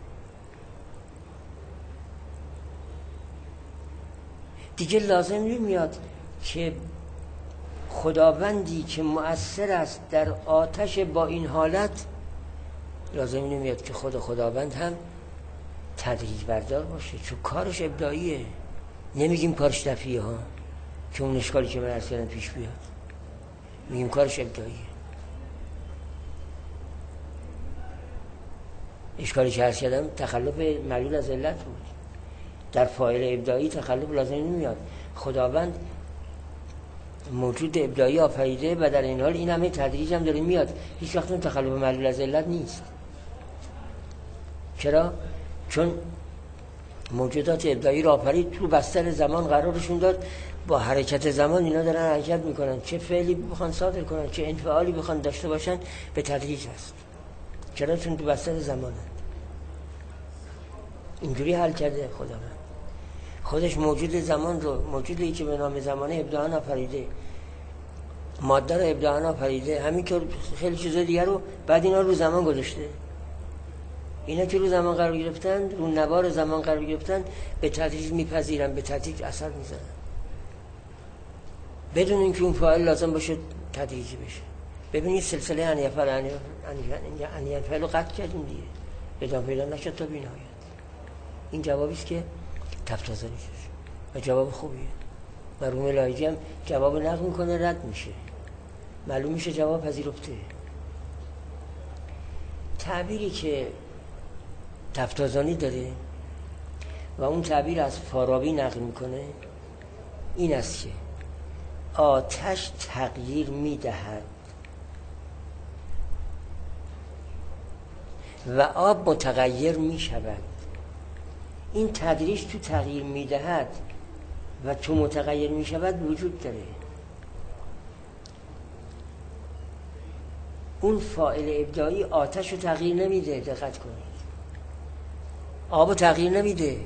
دیگه لازم نمیاد که خداوندی که مؤثر است در آتش با این حالت، لازم نمیاد که خود خداوند هم تدریج بردار باشه، چون کارش ابداعیه. نمیگیم کارش دفعیه ها که اون اشکالی که من عرض کردم پیش بیاد، میگیم کارش ابداعیه. اشکالی که عرض کردم تخلف معلول از علت بود. در فاعل ابداعی تخلف لازم نمیاد. خداوند موجود ابداعی آفریده و در این حال این همه تدریج هم داره میاد، هیچ وقت اون تخلف معلول از علت نیست. چرا؟ چون موجودات ابداعی رو آفرید، تو بستر زمان قرارشون داد، با حرکت زمان اینا دارن حرکت میکنن، چه فعلی بخوان صادر کنن، چه انفعالی بخوان داشته باشن، به تدریج هست. چرا؟ چون تو بستر زمانه. اینجوری حل کرده خداوند. خودش موجود زمان رو، موجودی که به نام زمانه ابداعاً آفریده، ماده رو ابداعاً آفریده، همین که خیلی چیزا دیگر رو بعد اینا رو زمان گذاشته. اینا که رو زمان قرار گرفتن، رو نوار زمان قرار گرفتن، به تدریج میپذیرن، به تدریج اثر میزنن، بدون اینکه اون فاعل لازم باشه تدریجی بشه. ببینید سلسله ان یفعل ان ینفعل رو قطع کردیم دیگه، ادامه پیدا نشد تا بی‌نهایت. این جوابی است که تفتازانی شد و جواب خوبیه. مرحوم لایجی هم جواب نقل میکنه، رد میشه، معلوم میشه جواب پذیرفته. تعبیری که تفتازانی داره و اون تعبیر از فارابی نقل میکنه این است که آتش تغییر میدهد و آب متغیر می شود. این تدریج تو تغییر می دهد و تو متغیر می شود وجود داره. اون فاعل ابداعی آتش رو تغییر نمیده، دقت کنید. آب رو تغییر نمیده،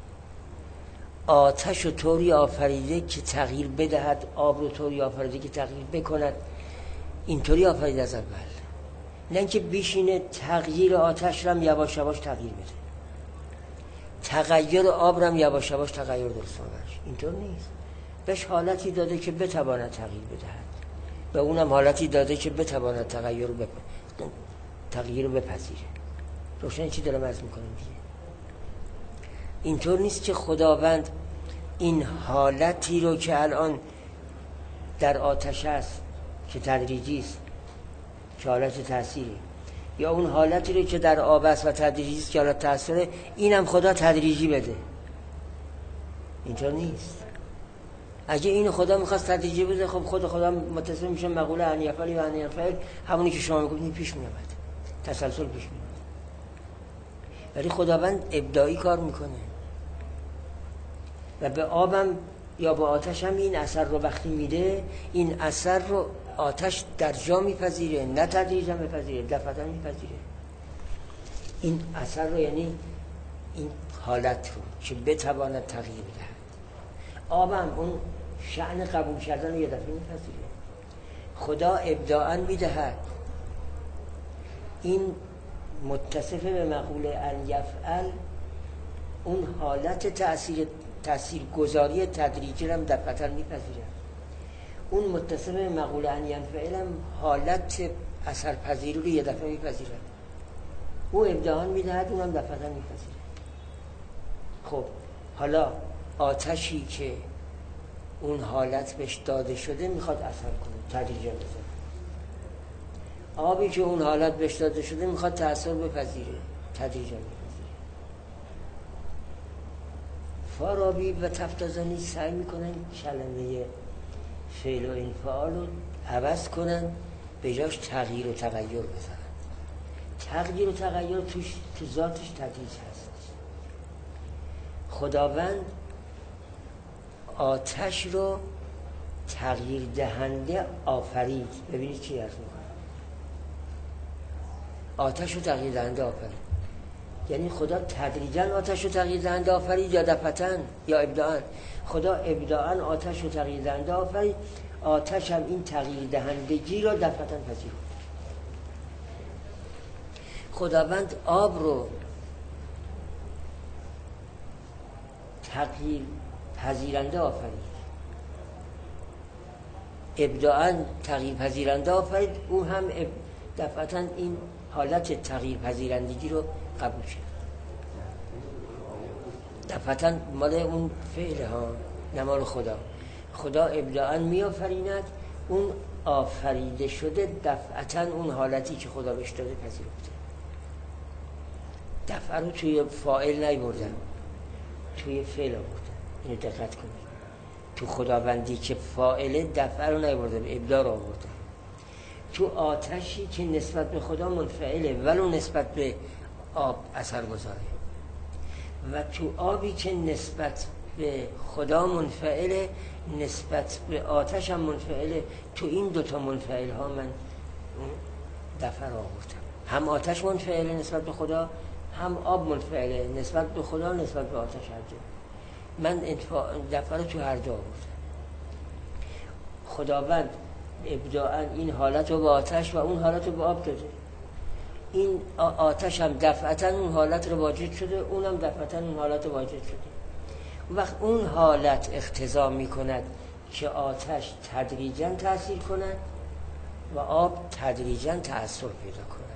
آتش رو طوری آفریده که تغییر بدهد، آب رو طوری آفریده که تغییر بکند. اینطوری آفریده از اول، نه اینکه بیشینه تغییر آتش رو هم یواش یواش تغییر بده، تغییر آب رو هم یواش یواش تغییر درست کنش. اینطور نیست. بهش حالتی داده که بتواند تغییر بدهد، به اونم حالتی داده که بتواند تغییر رو بپ... تغییر رو بپذیره. روشن چی دارم عرض میکنم دیگه؟ اینطور نیست که خداوند این حالتی رو که الان در آتش است که تدریجی است، که حالت تأثیری، یا اون حالتی رو که در آب است و تدریجی است که حالت تأثیره، اینم خدا تدریجی بده. اینطور نیست. اگه این خدا میخواست تدریجی بده، خب خود خدا متصل میشه مقوله ان یفعل و ان یفعل، همونی که شما میگفتین پیش میاد، تسلسل پیش میاد. ولی خداوند ابداعی کار میکنه و به آبم یا به آتش هم این اثر رو وقتی میده، این اثر رو آتش در جا میپذیره، نه تدریجا میپذیره، دفعتا میپذیره. این اثر رو یعنی این حالت رو که بتواند تغییر بدهد. آبم اون شأن قبول کردن رو یه دفعه میپذیره. خدا ابداعا میدهد. این متصف به مقوله ان یفعل، اون حالت تأثیر تأثیر گذاری تدریجی رو هم دفعتا میپذیره. اون متصف به مقوله ان یفعل هم حالت اثر پذیری رو یه دفعه میپذیره. او ابداعا میدهد، اون هم دفعتا میپذیره. خب حالا آتشی که اون حالت بهش داده شده میخواد اثر کنه، تدریجا بزنه. آبی که اون حالت بهش داده شده میخواد تأثیر بپذیره، تدریجا بپذیره. فارابی و تفتازانی سعی میکنن کلمه فعل و انفعال رو عوض کنن، به جاش تغییر و تغییر بزنن. تغییر و تغییر توش تو ذاتش تدریج هست. خداوند آتش رو تغییر دهنده آفرید. ببینید چی عرض میکنه، آتش رو تغییر دهنده آفرید، یعنی خدا تدریجاً آتش رو تغییر دهنده آفرید یا دفعتاً یا ابداعاً؟ خدا ابداعاً آتش رو تغییر دهنده آفرید، آتش هم این تغییر دهندگی رو دفعتاً پذیرفت. خداوند آب رو تغییر پذیرنده آفرید، ابداعاً تغییر پذیرنده آفرید، او هم دفعتاً این حالت تغییر پذیرندگی رو قبول کرد. دفعتاً مال اون فعل ها، نه مال خدا. خدا ابداعاً می آفریند، اون آفریده شده دفعتاً اون حالتی که خدا بهش داده پذیرفته. دفعه رو توی فاعل نیوردن، توی فعل آوردن. اینو دقت کنید. تو خداوندی که فاعل دفعه رو نیوردن، ابداع رو آوردن. تو آتشی که نسبت به خدا منفعله ولو نسبت به آب اثر گذاره، و تو آبی که نسبت به خدا منفعله نسبت به آتش هم منفعله. تو این دوتا منفعل ها من دفعه رو آوردم. هم آتش منفعله نسبت به خدا، هم آب منفعله نسبت به خدا نسبت به آتش. هر جا من دفعه رو تو هر جا آوردم. خداوند ابداعاً این حالت رو به آتش و اون حالت رو به آب داده. این آتش هم دفعتاً اون حالت رو واجد شده، اونم دفعتاً اون حالت رو واجد شده. وقت اون حالت اقتضا می کند که آتش تدریجاً تأثیر کند و آب تدریجاً تأثیر پیدا کند.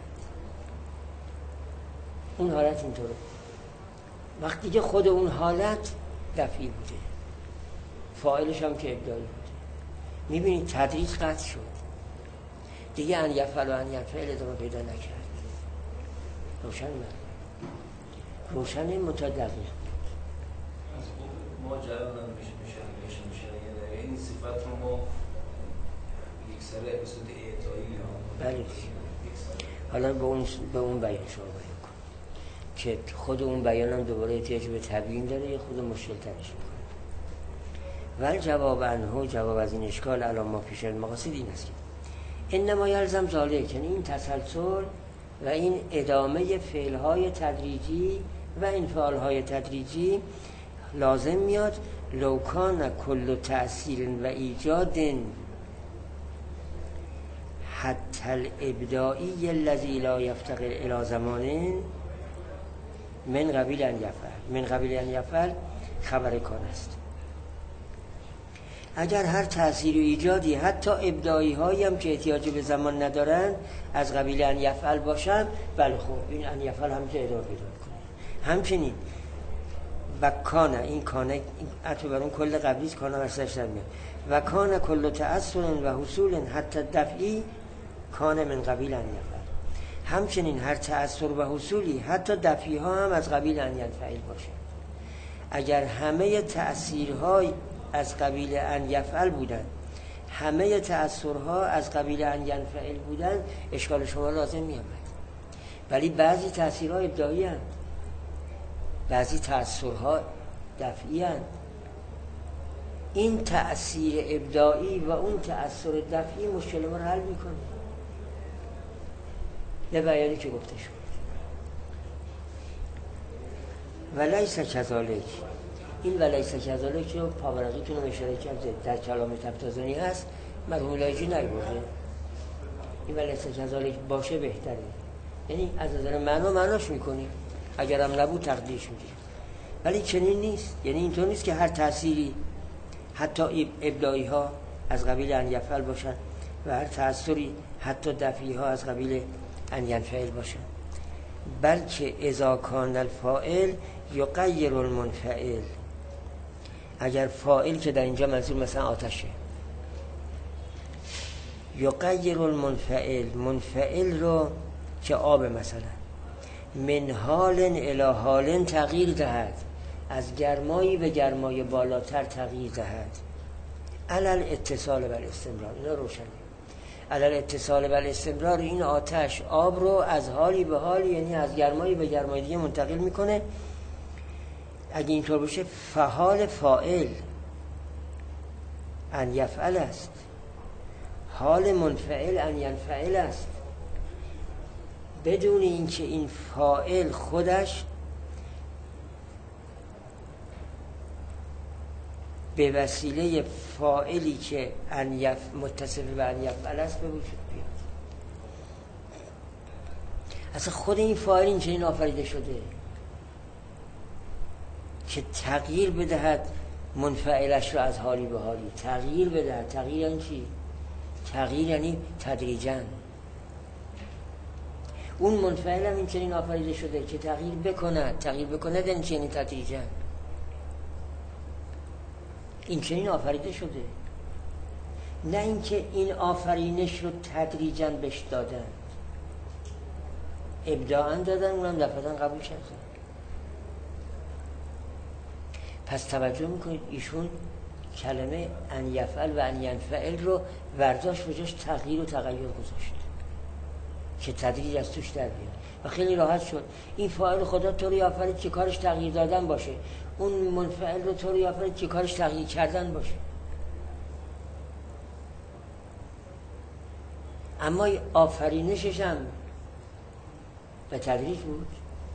اون حالت اینطوره. وقتی که خود اون حالت دفعی بوده، فاعلش هم که ابداعی بوده، میبینید تدریج قطع شد دیگه. ان یفعل و ان یفعل ادامه پیدا نکرد. روشن من روشن متدقیق
ما جلال نمیشه میشه میشه میشه این صفت رو ما یک سره اپیزود اعطایی
بله. حالا به اون به اون بیان شما بیان کن که خود اون بیان هم دوباره احتیاج به تبیین داره، یه خود مشکل ترش میکنه. ولی جواب عنه، جواب از این اشکال الان ما پیش المقاصد این است که انما یلزم ذالک، یعنی این تسلسل و این ادامه فعلهای تدریجی و این فعلهای تدریجی لازم میاد لو کان کل تأثیر و ایجاد حتی الابدائی الذی لا یفتقر الی زمان من قبیل ان یفعل، من قبیل ان یفعل خبر کان است. اگر هر تأثیر و ایجادی حتی ابداعی هایی هم که احتیاج به زمان ندارن از قبیل ان یفعل باشن، بله خب این ان یفعل هم که ادامه پیدا کنه. همچنین و کانه، این کانه عطف بر اون کل قبلی است، کانه ورسش در میاد و کانه کل تأثر و حصول حتی دفعی کانه من قبیل ان یفعل. همچنین هر تأثر و حصولی حتی دفعی ها هم از قبیل ان یفعل باشه. اگر همه تأثیرهای از قبیل ان یفعل بودن، همه تأثرها از قبیل ان یفعل بودن، اشکال شما لازم می آمد. ولی بعضی تأثیرها ابداعی هستند، بعضی تأثرها دفعی هستند. این تأثیر ابداعی و اون تأثر دفعی مشکل ما رو حل میکنه به بیانی که گفته شد. ولیس کذالک، این ولیس کذالک رو پاورقیتون رو اشاره کرده در کلام تبتازانی هست، مرحوم لایجی نیورده. این ولیس کذالک باشه بهتره، یعنی از نظر معنا معناش میکنیم، اگرم نبود تقدیرش میدیم. ولی چنین نیست، یعنی اینطور نیست که هر تأثیری حتی ابداعی ها از قبیل ان یفعل باشن و هر تأثری حتی دفعی ها از قبیل ان ینفعل باشن، بلکه اذا کان الفاعل یغیر المنفعل، اگر فاعل که در اینجا منظور مثلا آتشه، یغیر المنفعل، منفعل رو که آب مثلا من حال الی حال تغییر دهد، از گرمایی به گرمای بالاتر تغییر دهد، علل اتصال و الاستمرار. اینا روشنه. علل اتصال و الاستمرار، این آتش آب رو از حالی به حالی، یعنی از گرمایی به گرمای دیگه منتقل میکنه. اگه اینطور باشه فحال فاعل ان یفعل است، حال منفعل ان ینفعل است، بدون اینکه این فاعل خودش به وسیله فاعلی که ان یف متصف به ان یفعل است به وجود بیاد. اصلا خود این فاعل این چنین آفریده شده که تغییر بدهد منفعلش رو از حالی به حالی، تغییر بدهد. تغییر یعنی چی؟ تغییر یعنی تدریجاً. اون منفعل هم این چنین آفریده شده که تغییر بکند، تغییر بکند این چنین تدریجاً، این چنین آفریده شده. نه اینکه این آفرینش رو تدریجاً بهش دادن، ابداعاً دادن، اونم دفعاً قبول کردن. پس توجه میکنید ایشون کلمه ان یفعل و ان ینفعل رو ورداشت و جاش تغییر و تغییر گذاشت که تدریج از توش در بیاد و خیلی راحت شد. این فاعل خدا طوری آفرید که کارش تغییر دادن باشه، اون منفعل رو طوری آفرید که کارش تغییر کردن باشه. اما آفرینشش هم به تدریج بود.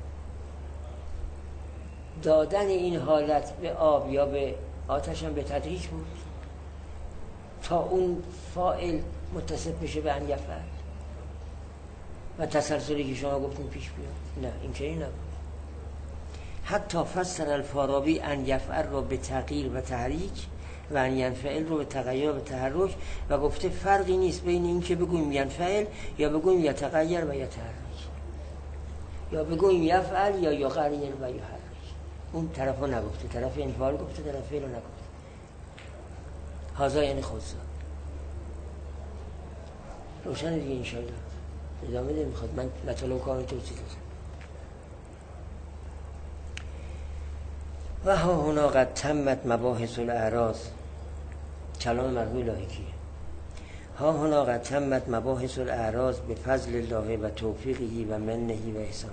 دادن این حالت به آب یا به آتش هم به تدریج بود تا اون فاعل متصف بشه به ان یفعل و تسلسلی که شما گفتین پیش بیاد. نه این چنین نبود. حتی فسر الفارابی ان یفعل رو به تغییر و تحریک و ان ینفعل رو به تغییر و تحرک و گفته فرقی نیست بین این که بگویم ینفعل یا بگویم یتغیر و یتحرک، یا بگویم یفعل یا یغیر و یحرک. اون طرف ها نگفته، طرف انفعال گفته، طرف فعل رو نگفته. هازا یعنی خودسا. روشن دیگه انشاءالله. ادامه ده میخواد من مطالب کامل توضیح دادم. و ها هنا قد تمت مباحث الاعراض، کلام مرحوم لاحقیه. ها هنا قد تمت مباحث الاعراض به فضل الله و توفیقه و منه و احسانه.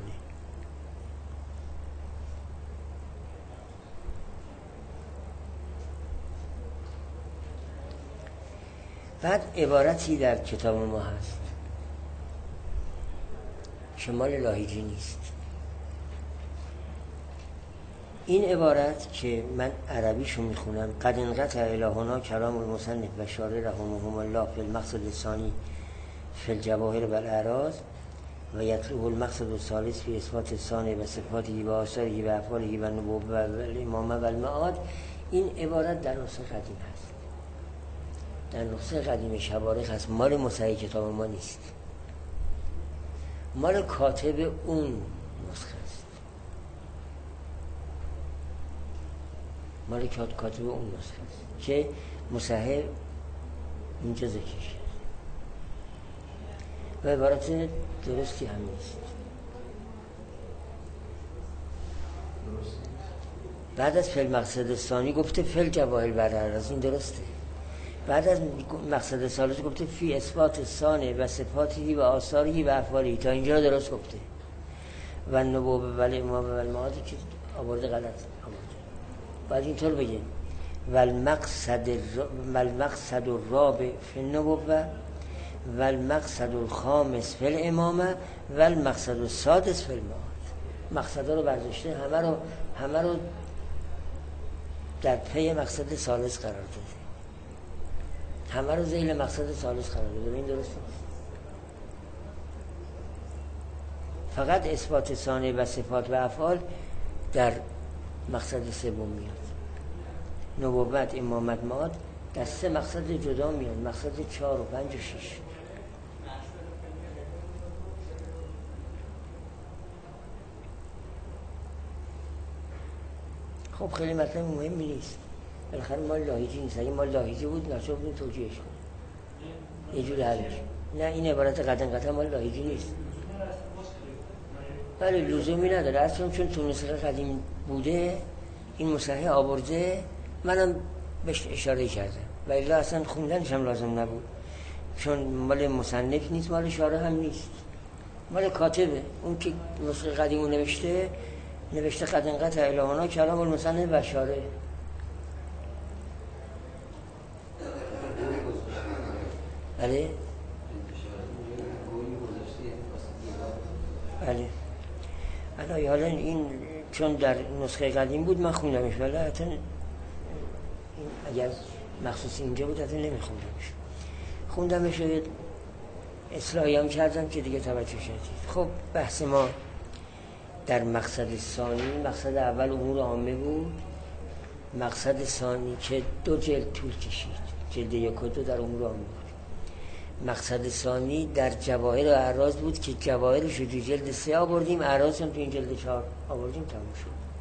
بعد عبارتی در کتاب ما هست شمال لاهیجی نیست. این عبارت که من عربیشو میخونم: قد انقطع الهنا کلام المصنف و شارح رحمهم الله فی المقصد الثانی فی الجواهر و الاعراض و یطلب المقصد الثالث فی اثبات الثانی و صفاته و آثاره و افعاله و نبوة و الامامه و المعاد. این عبارت در نسخه قدیم هست، در نسخه قدیم شوارق هست، مال مصحح کتاب ما نیست، مال کاتب اون نسخه است، مال کاتب اون نسخه است که مصحح اینجا ذکر شد و عبارت درستی هم نیست. بعد از فعل مقصد ثانی گفته فعل جواهر براعراض، این درسته. بعد از مقصد ثالث گفته فی اثبات ثانه و صفاتی و آثاری و افعالی، تا اینجا درست گفته. و نبوة و الامامه و المعاد که آورده غلط آورده. بعد اینطور بگه و المقصد المقصد الرابع فی النبوة و المقصد الخامس فی الامامه و المقصد السادس فی المعاد. مقصدا رو برداشته، همه رو همه رو در پی مقصد ثالث قرار داده، همه رو ذیل مقصد ثالث قرار داده. این درست نیست. فقط اثبات ثانیه و صفات و افعال در مقصد سوم میاد. نبوت، امامت، معاد در سه مقصد جدا میاد، مقصد چهار و پنج و شش. خب خیلی مطلب مهمی نیست، بالاخره مال لاهیجی نیست. اگه مال لاهیجی بود ناچار بودیم توجیهش کنیم، یه جوری حلش. نه، این عبارت قطعا قطعا مال لاهیجی نیست. بله لزومی نداره، اصلا چون تو نسخه قدیم بوده این مصحح آورده، منم بهش اشاره کردم و الا اصلا خوندنش هم لازم نبود، چون مال مصنف نیست، مال شارح هم نیست، مال کاتبه. اون که نسخه قدیمو نوشته نوشته قد انقطع الهنا کلام المصنف و شارح. بله بله الان حالا این چون در نسخه قدیم بود من خوندمش، ولی حتی اگر مخصوص اینجا بود حتی نمیخوندمش، خوندمش و اصلاحی هم کردم که دیگه توجه شدید. خب بحث ما در مقصد ثانی، مقصد اول امور عامه بود، مقصد ثانی که دو جلد طول کشید، جلد یک و دو در امور عامه بود. مقصد ثانی در جواهر و اعراض بود که جواهرش رو تو جلد سه آوردیم، اعراض هم تو این جلد چهار آوردیم، تموم شد.